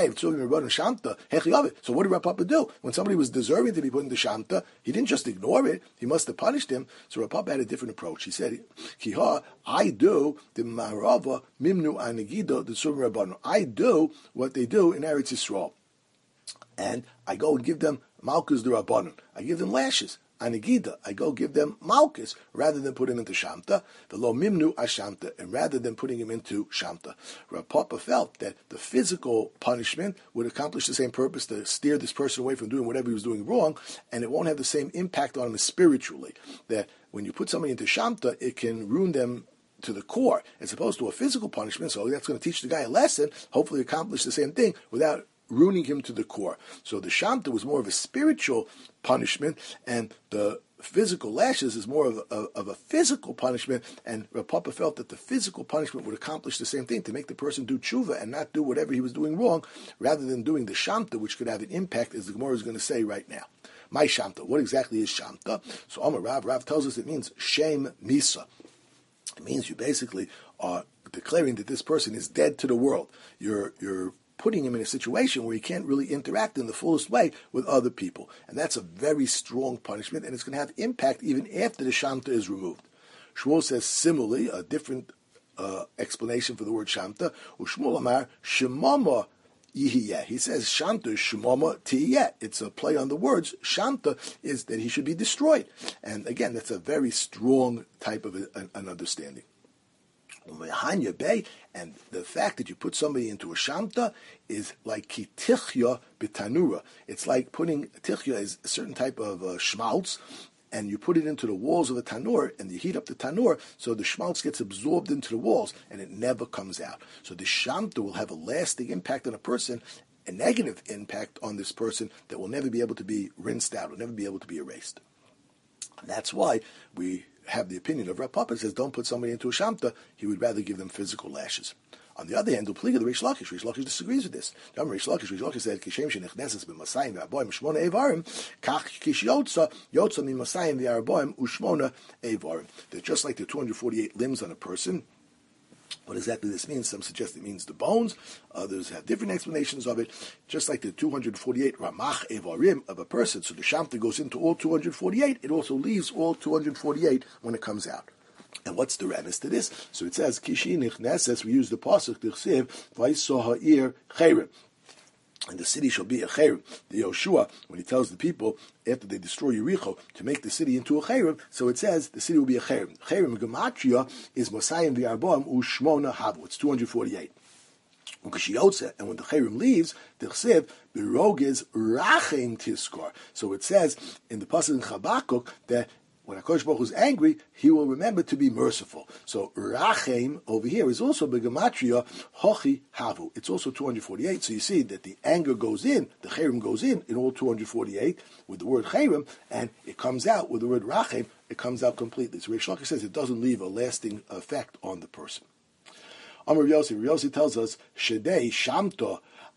did Rav Papa do? When somebody was deserving to be put into Shamta, he didn't just ignore it, he must have punished him. So Rav Papa had a different approach. He said, Kiha, I do the Marava Mimnu Anigido the Sum Rabbanu. I do what they do in Eretz Yisrael. And I go and give them Malkus the Rabbanon. I give them lashes. Anigida, I go give them malchus rather than put him into shamta, the lo mimnu ashamta, and rather than putting him into shamta. Rav Papa felt that the physical punishment would accomplish the same purpose, to steer this person away from doing whatever he was doing wrong, and it won't have the same impact on him spiritually. That when you put somebody into shamta, it can ruin them to the core, as opposed to a physical punishment. So that's going to teach the guy a lesson, hopefully accomplish the same thing without ruining him to the core. So the shamta was more of a spiritual punishment, and the physical lashes is more of a, of a physical punishment, and Rav Papa felt that the physical punishment would accomplish the same thing, to make the person do tshuva and not do whatever he was doing wrong, rather than doing the shamta, which could have an impact, as the Gemara is going to say right now. My shamta, what exactly is shamta? So Amar Rav, Rav tells us it means shem misa. It means you basically are declaring that this person is dead to the world. You're you're putting him in a situation where he can't really interact in the fullest way with other people. And that's a very strong punishment, and it's going to have impact even after the shamta is removed. Shmuel says similarly, a different uh, explanation for the word shamta. Ushmuel Amar shemama yihiyeh. He says shamta is shemama tiyeh. It's a play on the words. Shamta is that he should be destroyed. And again, that's a very strong type of a, an, an understanding. And the fact that you put somebody into a shamta is like kitichya bitanura. It's like putting tichya is a certain type of uh, schmaltz, and you put it into the walls of a tanur, and you heat up the tanur, so the schmaltz gets absorbed into the walls, and it never comes out. So the shamta will have a lasting impact on a person, a negative impact on this person that will never be able to be rinsed out, will never be able to be erased. And that's why we have the opinion of Rav Papa, says don't put somebody into a shamta, he would rather give them physical lashes. On the other hand, Dupliga, the Reish Lakish, Reish Lakish disagrees with this. Reish Lakish, Reish Lakish said, Kishem shenichneses b'masayim v'arboim shmona evarim, kach kish yotza, yotza mimasayim v'arboim ushmona evarim. They're just like the two hundred forty-eight limbs on a person. What exactly this means? Some suggest it means the bones. Others have different explanations of it. Just like the two hundred forty-eight ramach evarim of a person. So the shamta goes into all two hundred forty-eight. It also leaves all two hundred forty-eight when it comes out. And what's the remes to this? So it says, Kishi nichneses, we use the pasuk, Tichsiv, Vaiso ha'ir chayrim. And the city shall be a chayrim. The Yoshua, when he tells the people, after they destroy Yericho, to make the city into a chayrim, so it says the city will be a chayrim. Chayrim gematria is Mosayim v'arboam u'shmona havu. It's two hundred forty-eight. And when the chayrim leaves, the chsiv birogiz rachem tiskor. So it says in the pasuk in Chabakuk that when HaKadosh Baruch Hu is angry, he will remember to be merciful. So rachem over here is also begematria hochi havu. It's also two hundred forty-eight. So you see that the anger goes in, the chayrim goes in in all two hundred forty-eight with the word chayrim, and it comes out with the word rachem. It comes out completely. So Reish Lakish says it doesn't leave a lasting effect on the person. Amar Yossi, Yossi tells us shedei shamto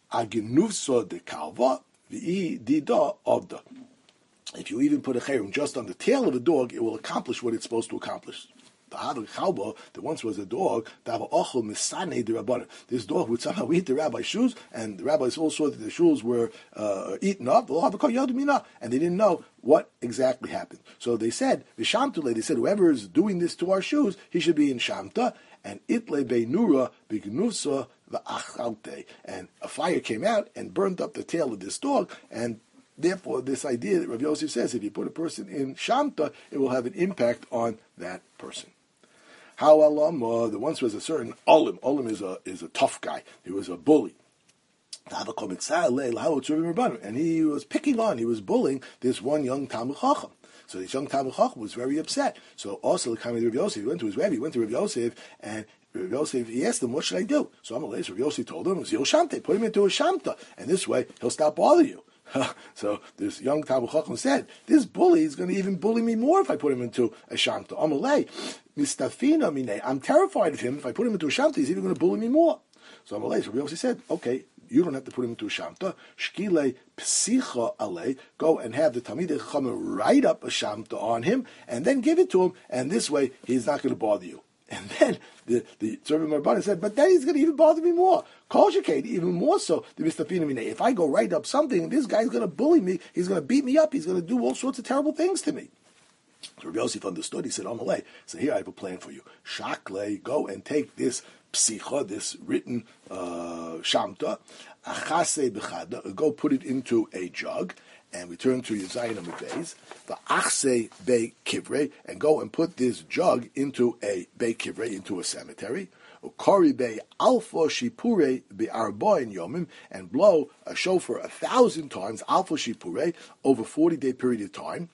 aginuvso de kalva v'i dida ovda. If you even put a chayrim just on the tail of a dog, it will accomplish what it's supposed to accomplish. The Hadar Chalba, that once was a dog, this dog would somehow eat the rabbi's shoes, and the rabbis all saw that the shoes were uh, eaten up, and they didn't know what exactly happened. So they said, they said, whoever is doing this to our shoes, he should be in Shamta, and itle beinura b'gnufsa v'achalte. And a fire came out and burned up the tail of this dog, and therefore, this idea that Rav Yosef says, if you put a person in Shamta, it will have an impact on that person. How Alama, there once was a certain Olim. Olim is a is a tough guy. He was a bully. And he was picking on, he was bullying this one young Talmid Chacham. So this young Talmid Chacham was very upset. So also, the Rav Yosef, he went to his Rebbe, he went to Rav Yosef, and Rav Yosef, he asked him, what should I do? So Amalei, Rav Yosef told him, Zil Shamte, put him into a Shamta, and this way, he'll stop bothering you. So this young Talmid Chacham said, this bully is going to even bully me more if I put him into a Shamta. Amalei, Mistafina Mine, I'm terrified of him. If I put him into a Shamta, he's even going to bully me more. So Amalei, Rav Yosef said, okay, you don't have to put him into a Shamta. Shkile psicha alei. Go and have the Talmidei Chacham write up a Shamta on him, and then give it to him, and this way he's not going to bother you. And then the the Tzorah Marbana said, but then he's going to even bother me more. Kol shekei, even more so. The Mistafina Minei. If I go write up something, this guy's going to bully me. He's going to beat me up. He's going to do all sorts of terrible things to me. So Rabbi Yosef understood. He said, Amalei. So here I have a plan for you. Shakle, go and take this psicha, this written uh, shamta, achase bechada, go put it into a jug, and we turn to Yizayim Amud Beis, the achse be kivrei, and go and put this jug into a be kivrei, into a cemetery, ukari be alpha shipure be arbain yomim, and blow a shofar a thousand times, alpha shipure, over forty day period of time.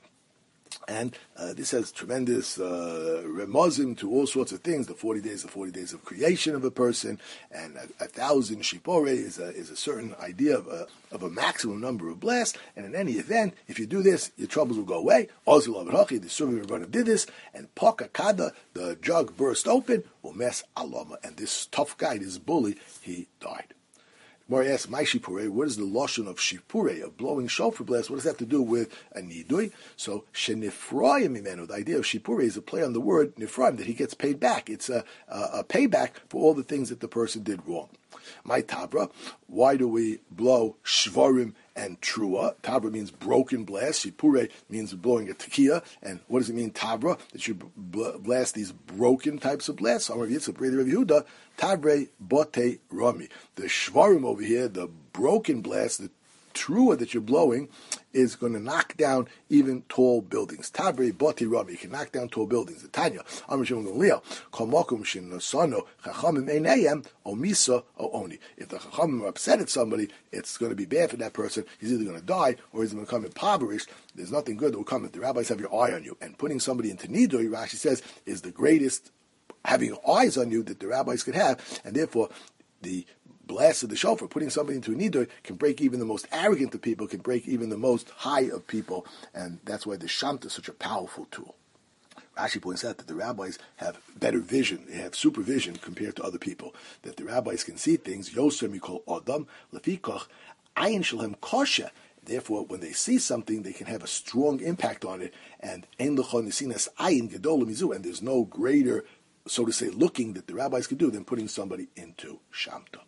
And uh, this has tremendous uh, remozim to all sorts of things. The forty days, the forty days of creation of a person, and a, a thousand shipore is a, is a certain idea of a, of a maximum number of blasts. And in any event, if you do this, your troubles will go away. Ozil Avrachi, the Survey Rebbeinu did this, and Pokakada, the jug burst open, umes aloma, and this tough guy, this bully, he died. Mori asks, my shipure, what is the loshon of shipure, of blowing shofar blast? What does that have to do with a nidui? So, shenifroyim imenu, the idea of shipure is a play on the word nifroyim, that he gets paid back. It's a, a, a payback for all the things that the person did wrong. My tabra, why do we blow shvarim and trua? Tabra means broken blast. Shipure means blowing a tekiah. And what does it mean, tabra? That you blast these broken types of blasts. Amar Yitzchak, brother of Yehuda, tabre bote rami. The shvarim over here, the broken blast, the trua that you're blowing, is going to knock down even tall buildings. Tabre boti rami, you can knock down tall buildings. The Tanya, Amar Shimon Gamliel, kol makom shenasano chachamim einayim omisa o oni. If the chachamim are upset at somebody, it's going to be bad for that person. He's either going to die or he's going to become impoverished. There's nothing good that will come if the rabbis have your eye on you. And putting somebody into nidui, Rashi says, is the greatest having eyes on you that the rabbis could have, and therefore the blast of the shofar, putting somebody into a nidui, can break even the most arrogant of people, can break even the most high of people, and that's why the shamta is such a powerful tool. Rashi points out that the rabbis have better vision, they have supervision compared to other people, that the rabbis can see things, Yosem Mikol Adam, Lefikoch, Ayin Shalhem Kosha. Therefore, when they see something, they can have a strong impact on it, and Ein L'chon Nisinas Ayin Gedol Mizu, and there's no greater, so to say, looking that the rabbis could do than putting somebody into shamta.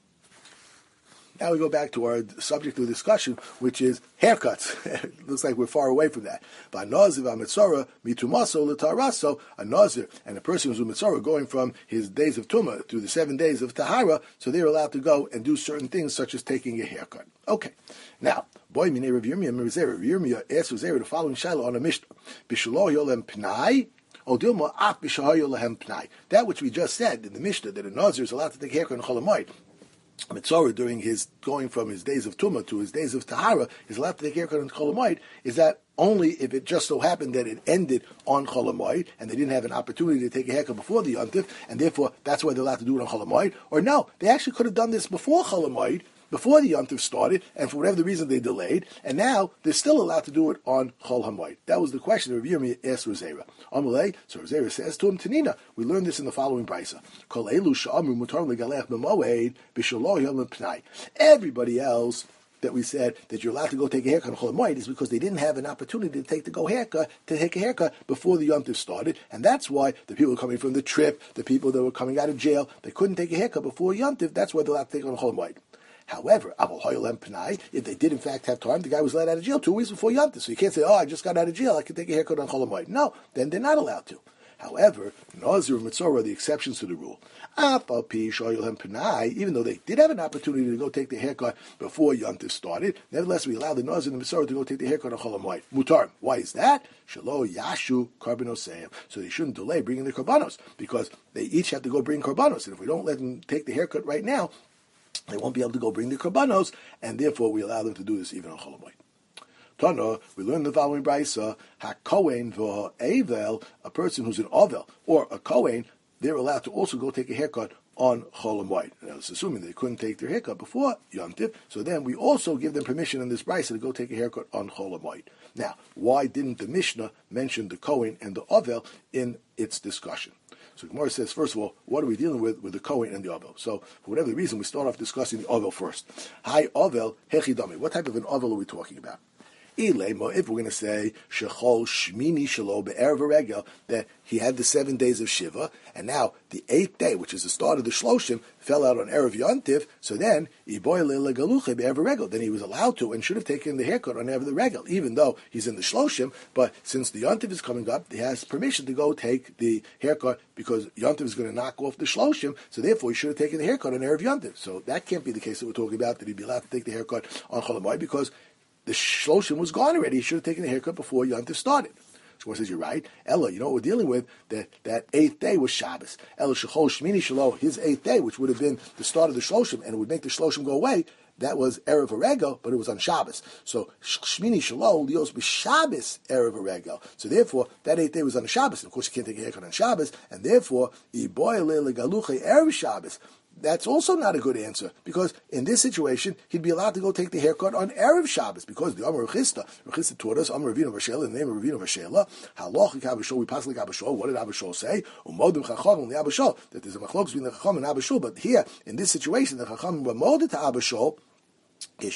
Now we go back to our subject of discussion, which is haircuts. It looks like we're far away from that. But a nazir and a person who's a mitzvah going from his days of tumah to the seven days of tahara, so they're allowed to go and do certain things such as taking a haircut. Okay. Now, boy, Minei Rav Yirmiyah, Rav Yirmiyah asked Rav the following shaila on a mishnah: B'shelo yolem pnai. That which we just said in the Mishnah, that a Nazir is allowed to take a haircut on Chol Hamoed, Mitzorah, during his going from his days of Tumah to his days of Tahara, is allowed to take a haircut on Chol Hamoed, is that only if it just so happened that it ended on Chol Hamoed and they didn't have an opportunity to take a haircut before the Yontif, and therefore that's why they're allowed to do it on Chol Hamoed? Or no, they actually could have done this before Chol Hamoed, before the Yontif started, and for whatever the reason they delayed, and now they're still allowed to do it on Chol Hamoed. That was the question Rav Yirmiyah asked Rav Zera. Amalei, so Rav Zera says to him, Tanina, we learned this in the following brisa. Kol elu sha'amru mutar legalech b'moed b'shelo yom pnai. Everybody else that we said that you're allowed to go take a haircut on Chol Hamoed is because they didn't have an opportunity to take the go haircut to take a haircut before the Yom Tov started, and that's why the people coming from the trip, the people that were coming out of jail, they couldn't take a haircut before Yom Tov. That's why they're allowed to take it on Chol Hamoed. However, if they did in fact have time, the guy was let out of jail two weeks before Yom Tov, so you can't say, oh, I just got out of jail, I can take a haircut on Chol Hamoed. No, then they're not allowed to. However, Nazir and Mitzorah are the exceptions to the rule. Even though they did have an opportunity to go take the haircut before Yom Tov started, nevertheless we allow the Nazir and the Mitzorah to go take the haircut on Chol HaMoed. Mutar. Why is that? Shelo Yashu Karbanosayim. So they shouldn't delay bringing the Karbanos, because they each have to go bring Karbanos. And if we don't let them take the haircut right now, they won't be able to go bring the Karbanos, and therefore we allow them to do this even on Chol HaMoed. Tana, we learn the following brisa: HaKohen v'Avel, a person who's an Ovel or a Kohen, they're allowed to also go take a haircut on Chol HaMoed. Now, it's assuming they couldn't take their haircut before Yom Tiv, so then we also give them permission in this brisa to go take a haircut on Chol HaMoed. Now, why didn't the Mishnah mention the Kohen and the Ovel in its discussion? So Gemara says, first of all, what are we dealing with with the Kohen and the Ovel? So, for whatever the reason, we start off discussing the Ovel first. Hi, Ovel, Hechidami. What type of an Ovel are we talking about? If we're going to say Shechol Shmini Shalo Be'erev Regel, that he had the seven days of Shiva, and now the eighth day, which is the start of the Shloshim, fell out on Erev Yontiv, so then Iboy Leila Galuche Be'erev Regel, then he was allowed to and should have taken the haircut on Erev the Regel, even though he's in the Shloshim, but since the Yontiv is coming up, he has permission to go take the haircut because Yontiv is going to knock off the Shloshim, so therefore he should have taken the haircut on Erev Yontiv. So that can't be the case that we're talking about, that he'd be allowed to take the haircut on Chol HaMoed, because the Shloshim was gone already. He should have taken the haircut before Yom Tov started. Shmuel says, you're right. Ella, you know what we're dealing with? That that eighth day was Shabbos. Ella Shechol Shmini Shalo, his eighth day, which would have been the start of the Shloshim, and it would make the Shloshim go away, that was Erev Regel, but it was on Shabbos. So Shmini Shalo lios b'Shabbos Erev Regel. So therefore, that eighth day was on Shabbos. And of course, you can't take a haircut on Shabbos, and therefore, Iboy Leila Galuche Erev Shabbos. That's also not a good answer, because in this situation, he'd be allowed to go take the haircut on Erev Shabbos, because the Amar Rechista, Rechista taught us, Amar Ravina Vashela, in the name of Ravina Vashela, Halachik Abishol, we pass like Abishol, what did Abishol say? Umodim Chacham, the Abishol, that there's a machlokes between the Chacham and Abishol, but here, in this situation, the Chacham were molded to Abishol. If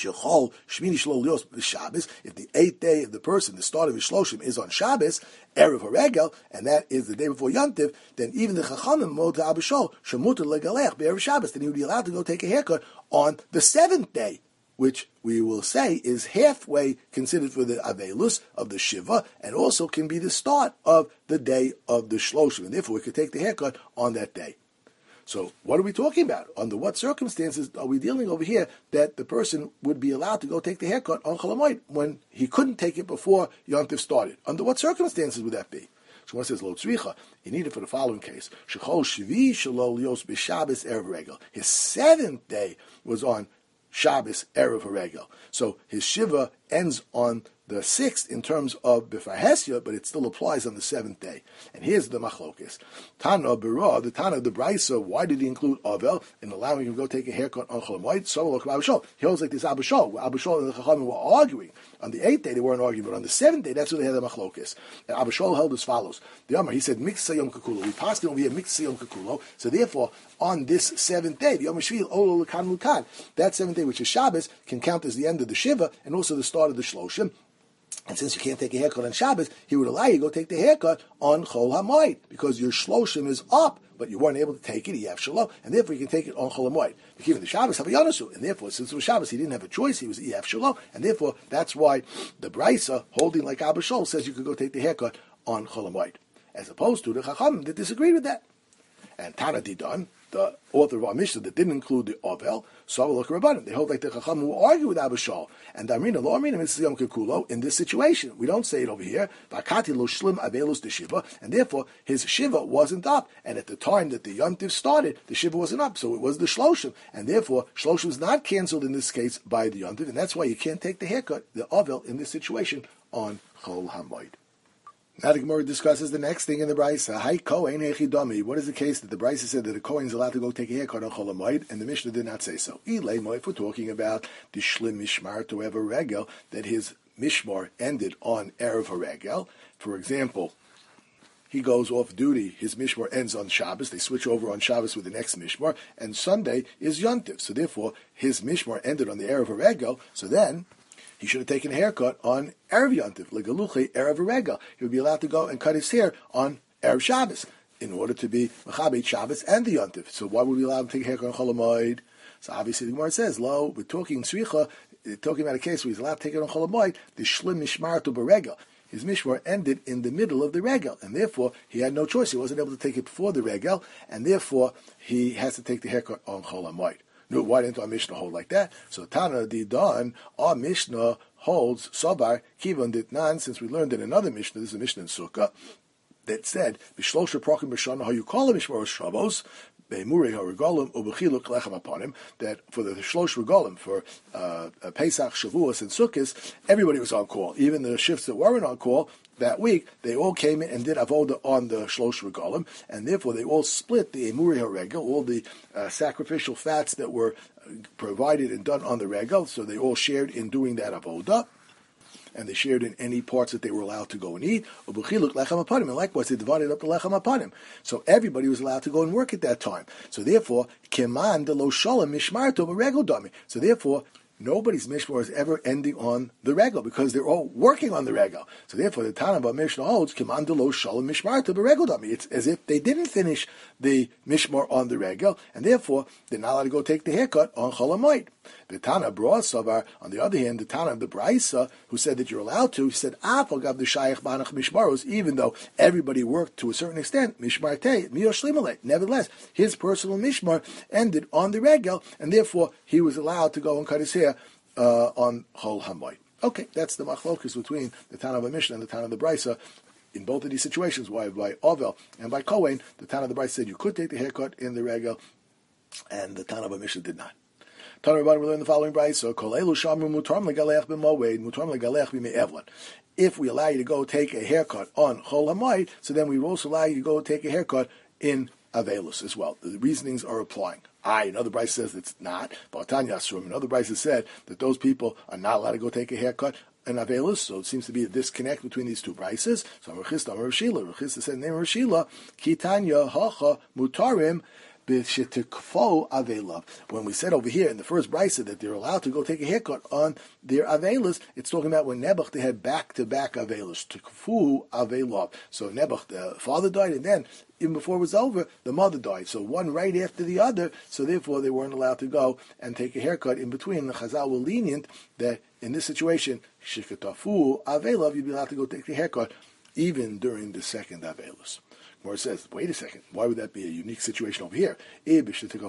the eighth day of the person, the start of his shloshim, is on Shabbos, Erev HaRegel, and that is the day before Yom Tiv, then even the Chachamim mod Abishol shemuter legalech be'erev Shabbos, then he would be allowed to go take a haircut on the seventh day, which we will say is halfway considered for the Avelus of the Shiva, and also can be the start of the day of the shloshim, and therefore we could take the haircut on that day. So what are we talking about? Under what circumstances are we dealing over here that the person would be allowed to go take the haircut on Chol HaMoed when he couldn't take it before Yom Tov started? Under what circumstances would that be? Shmuel says, Lo tzricha, you need it for the following case. Shechol shvi shelo lios b'Shabbos erev regel. His seventh day was on Shabbos erev regel. So his Shiva ends on the sixth in terms of B'Farhesya, but it still applies on the seventh day. And here's the machlokes. Tana B'Ra, the Tana, the Brisa, why did he include Avel in allowing him to go take a haircut on Chol HaMoed? So look at Abishol. He holds like this Abishol. Abishol and the Chachamim were arguing. On the eighth day, they weren't arguing, but on the seventh day, that's when they had the machlokes. And Abishol held as follows. The Amar, he said, Miksa Yom Kekulo. We passed it over here, Miksa Yom Kekulo. So therefore, on this seventh day, the Yom Shvil, Olo Lukan Lukan, that seventh day, which is Shabbos, can count as the end of the Shiva and also the start of the Shloshim. And since you can't take a haircut on Shabbos, he would allow you to go take the haircut on Chol HaMoed, because your Shloshim is up, but you weren't able to take it, you have Shalom, and therefore you can take it on Chol HaMoed. Because the Shabbos have a Yonasu, and therefore, since it was Shabbos, he didn't have a choice, he was E F Shalom, and therefore, that's why the Brisa, holding like Abba Shol, says you could go take the haircut on Chol HaMoed, as opposed to the Chachamim that disagreed with that. And Tana Didan, the author of our Mishnah that didn't include the Ovel, saw a look Rabbanim. They hold like the Chacham who argue with Abba Shol. And Damrina lo Amrina Mitzvah Yom Kekulo in this situation. We don't say it over here. Vakati lo shlim avelus de Shiva, and therefore his Shiva wasn't up. And at the time that the Yom Tiv started, the Shiva wasn't up, so it was the Shloshim. And therefore, Shloshim was not cancelled in this case by the Yom Tiv, and that's why you can't take the haircut, the Ovel, in this situation on Chol HaMoed. Now the Gemara discusses the next thing in the Brisa. Hai Kohen Echidami. What is the case that the Brisa said that a Kohen is allowed to go take a haircut on Chol HaMoed, and the Mishnah did not say so? Ilay Mo, if we're talking about the Shlim Mishmar to Ever Regel, that his Mishmar ended on Erev HaRegel. For example, he goes off duty, his Mishmar ends on Shabbos, they switch over on Shabbos with the next Mishmar, and Sunday is Yom Tov. So therefore, his Mishmar ended on the Erev HaRegel, so then he should have taken a haircut on Erev Yom Tov, Legaluche Erev HaRegel. He would be allowed to go and cut his hair on Erev Shabbos in order to be Mechabed Shabbos and the Yom Tov. So why would we allow him to take a haircut on Chol HaMoed? So obviously the Gemara says, Lo, we're talking Tzricha, talking about a case where he's allowed to take it on Chol HaMoed, the Shlim Mishmar to Beregel. his mishmar ended in the middle of the regel, and therefore he had no choice. He wasn't able to take it before the regel, and therefore he has to take the haircut on Chol HaMoed. No, why didn't our Mishnah hold like that? So Tana Didan, our Mishnah holds Sobar Kivan Ditnan, since we learned in another Mishnah, this is a Mishnah in Sukkah, that said, Bishlosha Prokim B'Shana, how you call him Mishmar Shavos, Be'emurei HaRegalim, U'Bechiluk Lechem Upon that for the Shlosh Regalim, for uh, Pesach, Shavuos, and Sukkot, everybody was on call. Even the shifts that weren't on call that week, they all came in and did avoda on the Shlosh Regalim, and therefore they all split the Emurei HaRegel, all the uh, sacrificial fats that were provided and done on the Regel, so they all shared in doing that avoda, and they shared in any parts that they were allowed to go and eat. And likewise, they divided up the lechem apanim. So everybody was allowed to go and work at that time. So therefore, keman de lo shalom mishmarto b'regel dami. So therefore, nobody's mishmar is ever ending on the regel because they're all working on the regel. So therefore, the Tana Ba Mishnah holds keman de lo shalom mishmarto b'regel dami. It's as if they didn't finish the mishmar on the regel, and therefore they're not allowed to go take the haircut on Chol HaMoed. The Tana B'Roa Savar, on the other hand, the Tana of the Braisa, who said that you're allowed to, he said, Afagav the Shayach Banach Mishmaros, even though everybody worked to a certain extent, Mishmar Tei, Miyoshlimale. Nevertheless, his personal Mishmar ended on the regel, and therefore he was allowed to go and cut his hair uh, on Chol HaMoed. Okay, that's the machlokus between the Tana of the Mishnah and the Tana of the Braisa. In both of these situations, why by Ovel and by Kohen, the Tana of the Braisa said you could take the haircut in the regel, and the Tana of the Mishnah did not. Tana Rabbanan, we learn the following brayso: if we allow you to go take a haircut on Chol HaMoed, so then we will also allow you to go take a haircut in Avelus as well. The reasonings are applying. I, another brayso says it's not. But Tanya Asrum, another brayso said that those people are not allowed to go take a haircut in Avelus, so it seems to be a disconnect between these two braysos. So Rechista, Amar Rishila, Rechista said, name Rishila, Kitanya Hacha Mutarim. When we said over here in the first brisa that they're allowed to go take a haircut on their avelas, it's talking about when Nebuch they had back-to-back avelas, tikfu avelav. So Nebuch, the father died, and then even before it was over, the mother died. So one right after the other. So therefore, they weren't allowed to go and take a haircut in between. The Chazal were lenient that in this situation, shikatafu avelav, you'd be allowed to go take the haircut even during the second avelas. Where it says, wait a second, why would that be a unique situation over here? If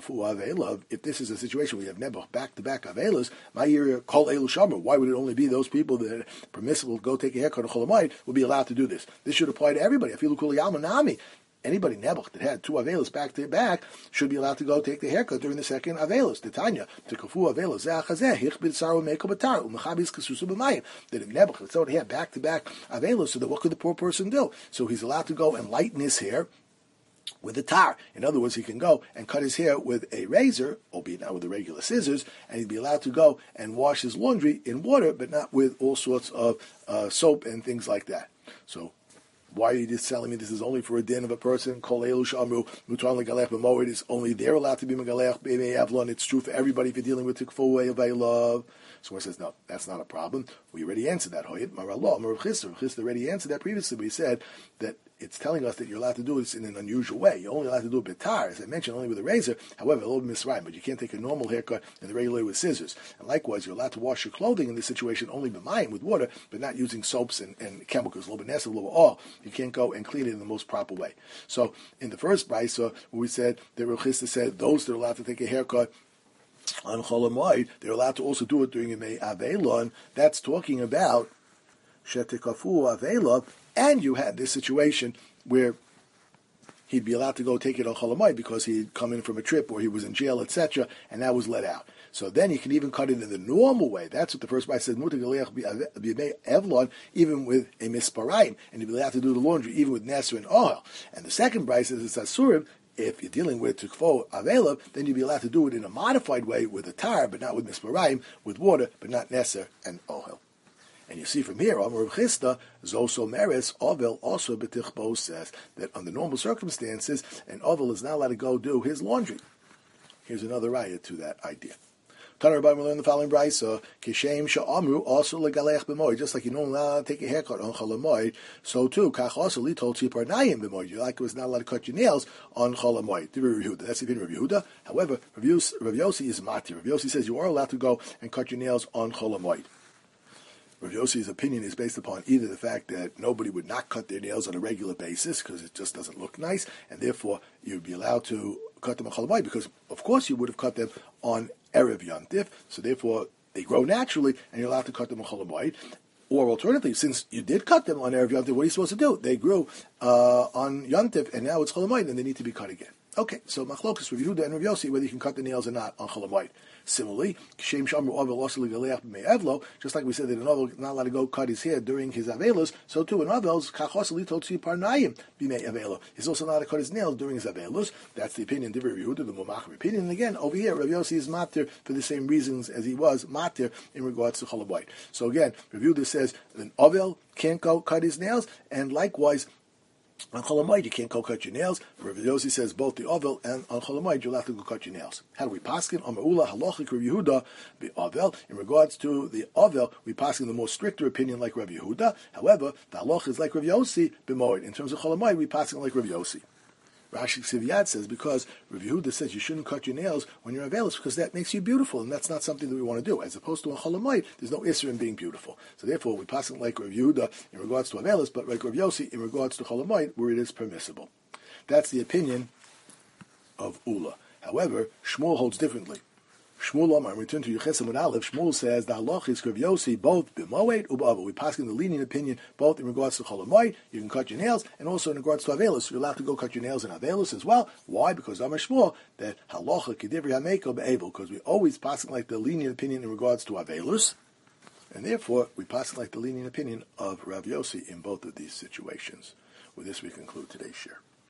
this is a situation where you have Nebuch back-to-back Avelas, my area, Kol Elu Shamar, why would it only be those people that are permissible to go take a haircut on Chol HaMoed would be allowed to do this? This should apply to everybody. I feel Nami. Anybody Nebuch that had two Avelas back to back should be allowed to go take the haircut during the second Avelas. Titania, to Kafu Avelas, Zachazeh, Hichbid Saru Meko Batar, Umachabis Kasusu B'mayim. That if Nebuch, so he had back to back Avelas, so that what could the poor person do? So he's allowed to go and lighten his hair with a tar. In other words, he can go and cut his hair with a razor, albeit not with the regular scissors, and he'd be allowed to go and wash his laundry in water, but not with all sorts of uh, soap and things like that. So, why are you just telling me this is only for a din of a person? Kol Elu Shamru, Mutran Legalech B'Moed is only they're allowed to be Megalech B'Mei Avlon. It's true for everybody if you're dealing with Tikfu Way of love. So he says, no, that's not a problem. We already answered that. Hoyit Marallah, Marav Chisda. Chisda already answered that previously, but he said that it's telling us that you're allowed to do this in an unusual way. You're only allowed to do a bitar, as I mentioned, only with a razor. However, a little misrhyme, but you can't take a normal haircut in the regular way with scissors. And likewise, you're allowed to wash your clothing in this situation only b'mayim, with water, but not using soaps and, and chemicals, a little bit nessa, a little oil. You can't go and clean it in the most proper way. So, in the first brisa, where we said, that Rav Chisda said, those that are allowed to take a haircut on Chol HaMoed, they're allowed to also do it during a Mei Avelon. That's talking about Shetikafu Avelon, and you had this situation where he'd be allowed to go take it on Chol HaMoed because he'd come in from a trip or he was in jail, et cetera, and that was let out. So then you can even cut it in the normal way. That's what the first brayso says, Mutar Galeach B'Mei Avlon, even with a misparayim, and you'd be allowed to do the laundry even with Neser and oil. And the second brayso says it's Asurim. If you're dealing with Tukfo Avela, then you'd be allowed to do it in a modified way with a tar, but not with misparayim, with water, but not Neser and oil. And you see from here, Amar Chisda, Zoso Meres, Ovel also B'Tichbo says that under normal circumstances, an Ovel is not allowed to go do his laundry. Here's another raya to that idea. Tanar Rabbanan, we learn the following brayso: Kishem Sha'amru also legalech b'moed. Just like you don't allow to take a haircut on Chol HaMoed, so too Kach also li told tzipar nayim b'moed. You like it was not allowed to cut your nails on Chol HaMoed. That's the opinion of Yehuda. However, Rav Yossi is mati. Rav Yossi says you are allowed to go and cut your nails on Chol HaMoed. Rav Yossi's opinion is based upon either the fact that nobody would not cut their nails on a regular basis because it just doesn't look nice, and therefore you'd be allowed to cut them on Chol Hamoed because, of course, you would have cut them on Erev Yontif, so therefore they grow naturally, and you're allowed to cut them on Chol Hamoed. Or alternatively, since you did cut them on Erev Yontif, what are you supposed to do? They grew uh, on Yontif, and now it's Chol Hamoed, and they need to be cut again. Okay, so Machlokas, Rav Yehuda and Rav Yossi, whether you can cut the nails or not on Chol Hamoed. Similarly, just like we said that an Ovel is not allowed to go cut his hair during his Avelos, so too an Ovel's he's also not allowed to cut his nails during his Avelos. That's the opinion of Rav Yehuda, the Mumacher opinion. And again, over here, Rav Yossi is matir for the same reasons as he was matir in regards to Chol Hamoed. So again, Rav Yehuda says an Ovel can't go cut his nails, and likewise, on Chol Hamoed, you can't go cut your nails. Rav Yossi says both the Ovel and on Chol Hamoed, you'll have to go cut your nails. How do we paskin? Amar Ula halachic Rav Yehuda be Ovel. In regards to the Ovel, we paskin the more stricter opinion like Rav Yehuda. However, the halach is like Rav Yossi b'moed. In terms of Chol Hamoed, we paskin like Rav Yossi. Rashi Ksiviyad says because Rav Yehuda says you shouldn't cut your nails when you're Avelos because that makes you beautiful, and that's not something that we want to do. As opposed to a Chol Hamoed, there's no Isser in being beautiful. So therefore, we pass it like Rav Yehuda in regards to Avelos, but like Rav Yossi in regards to Chol Hamoed, where it is permissible. That's the opinion of Ula. However, Shmuel holds differently. Shmuel Omar, return to Yechesem and Aleph, Shmuel says the halach is Rav Yossi both b'moed u'b'avel. We pass in the lenient opinion both in regards to Chol Hamoed, you can cut your nails, and also in regards to Avelos, you're allowed to go cut your nails in Avelos as well. Why? Because Amar Shmuel, that halacha kedivri hameko be'evel, because we always pass like the lenient opinion in regards to Avelos, and therefore we pass like the lenient opinion of Rav Yossi in both of these situations. With this, we conclude today's share.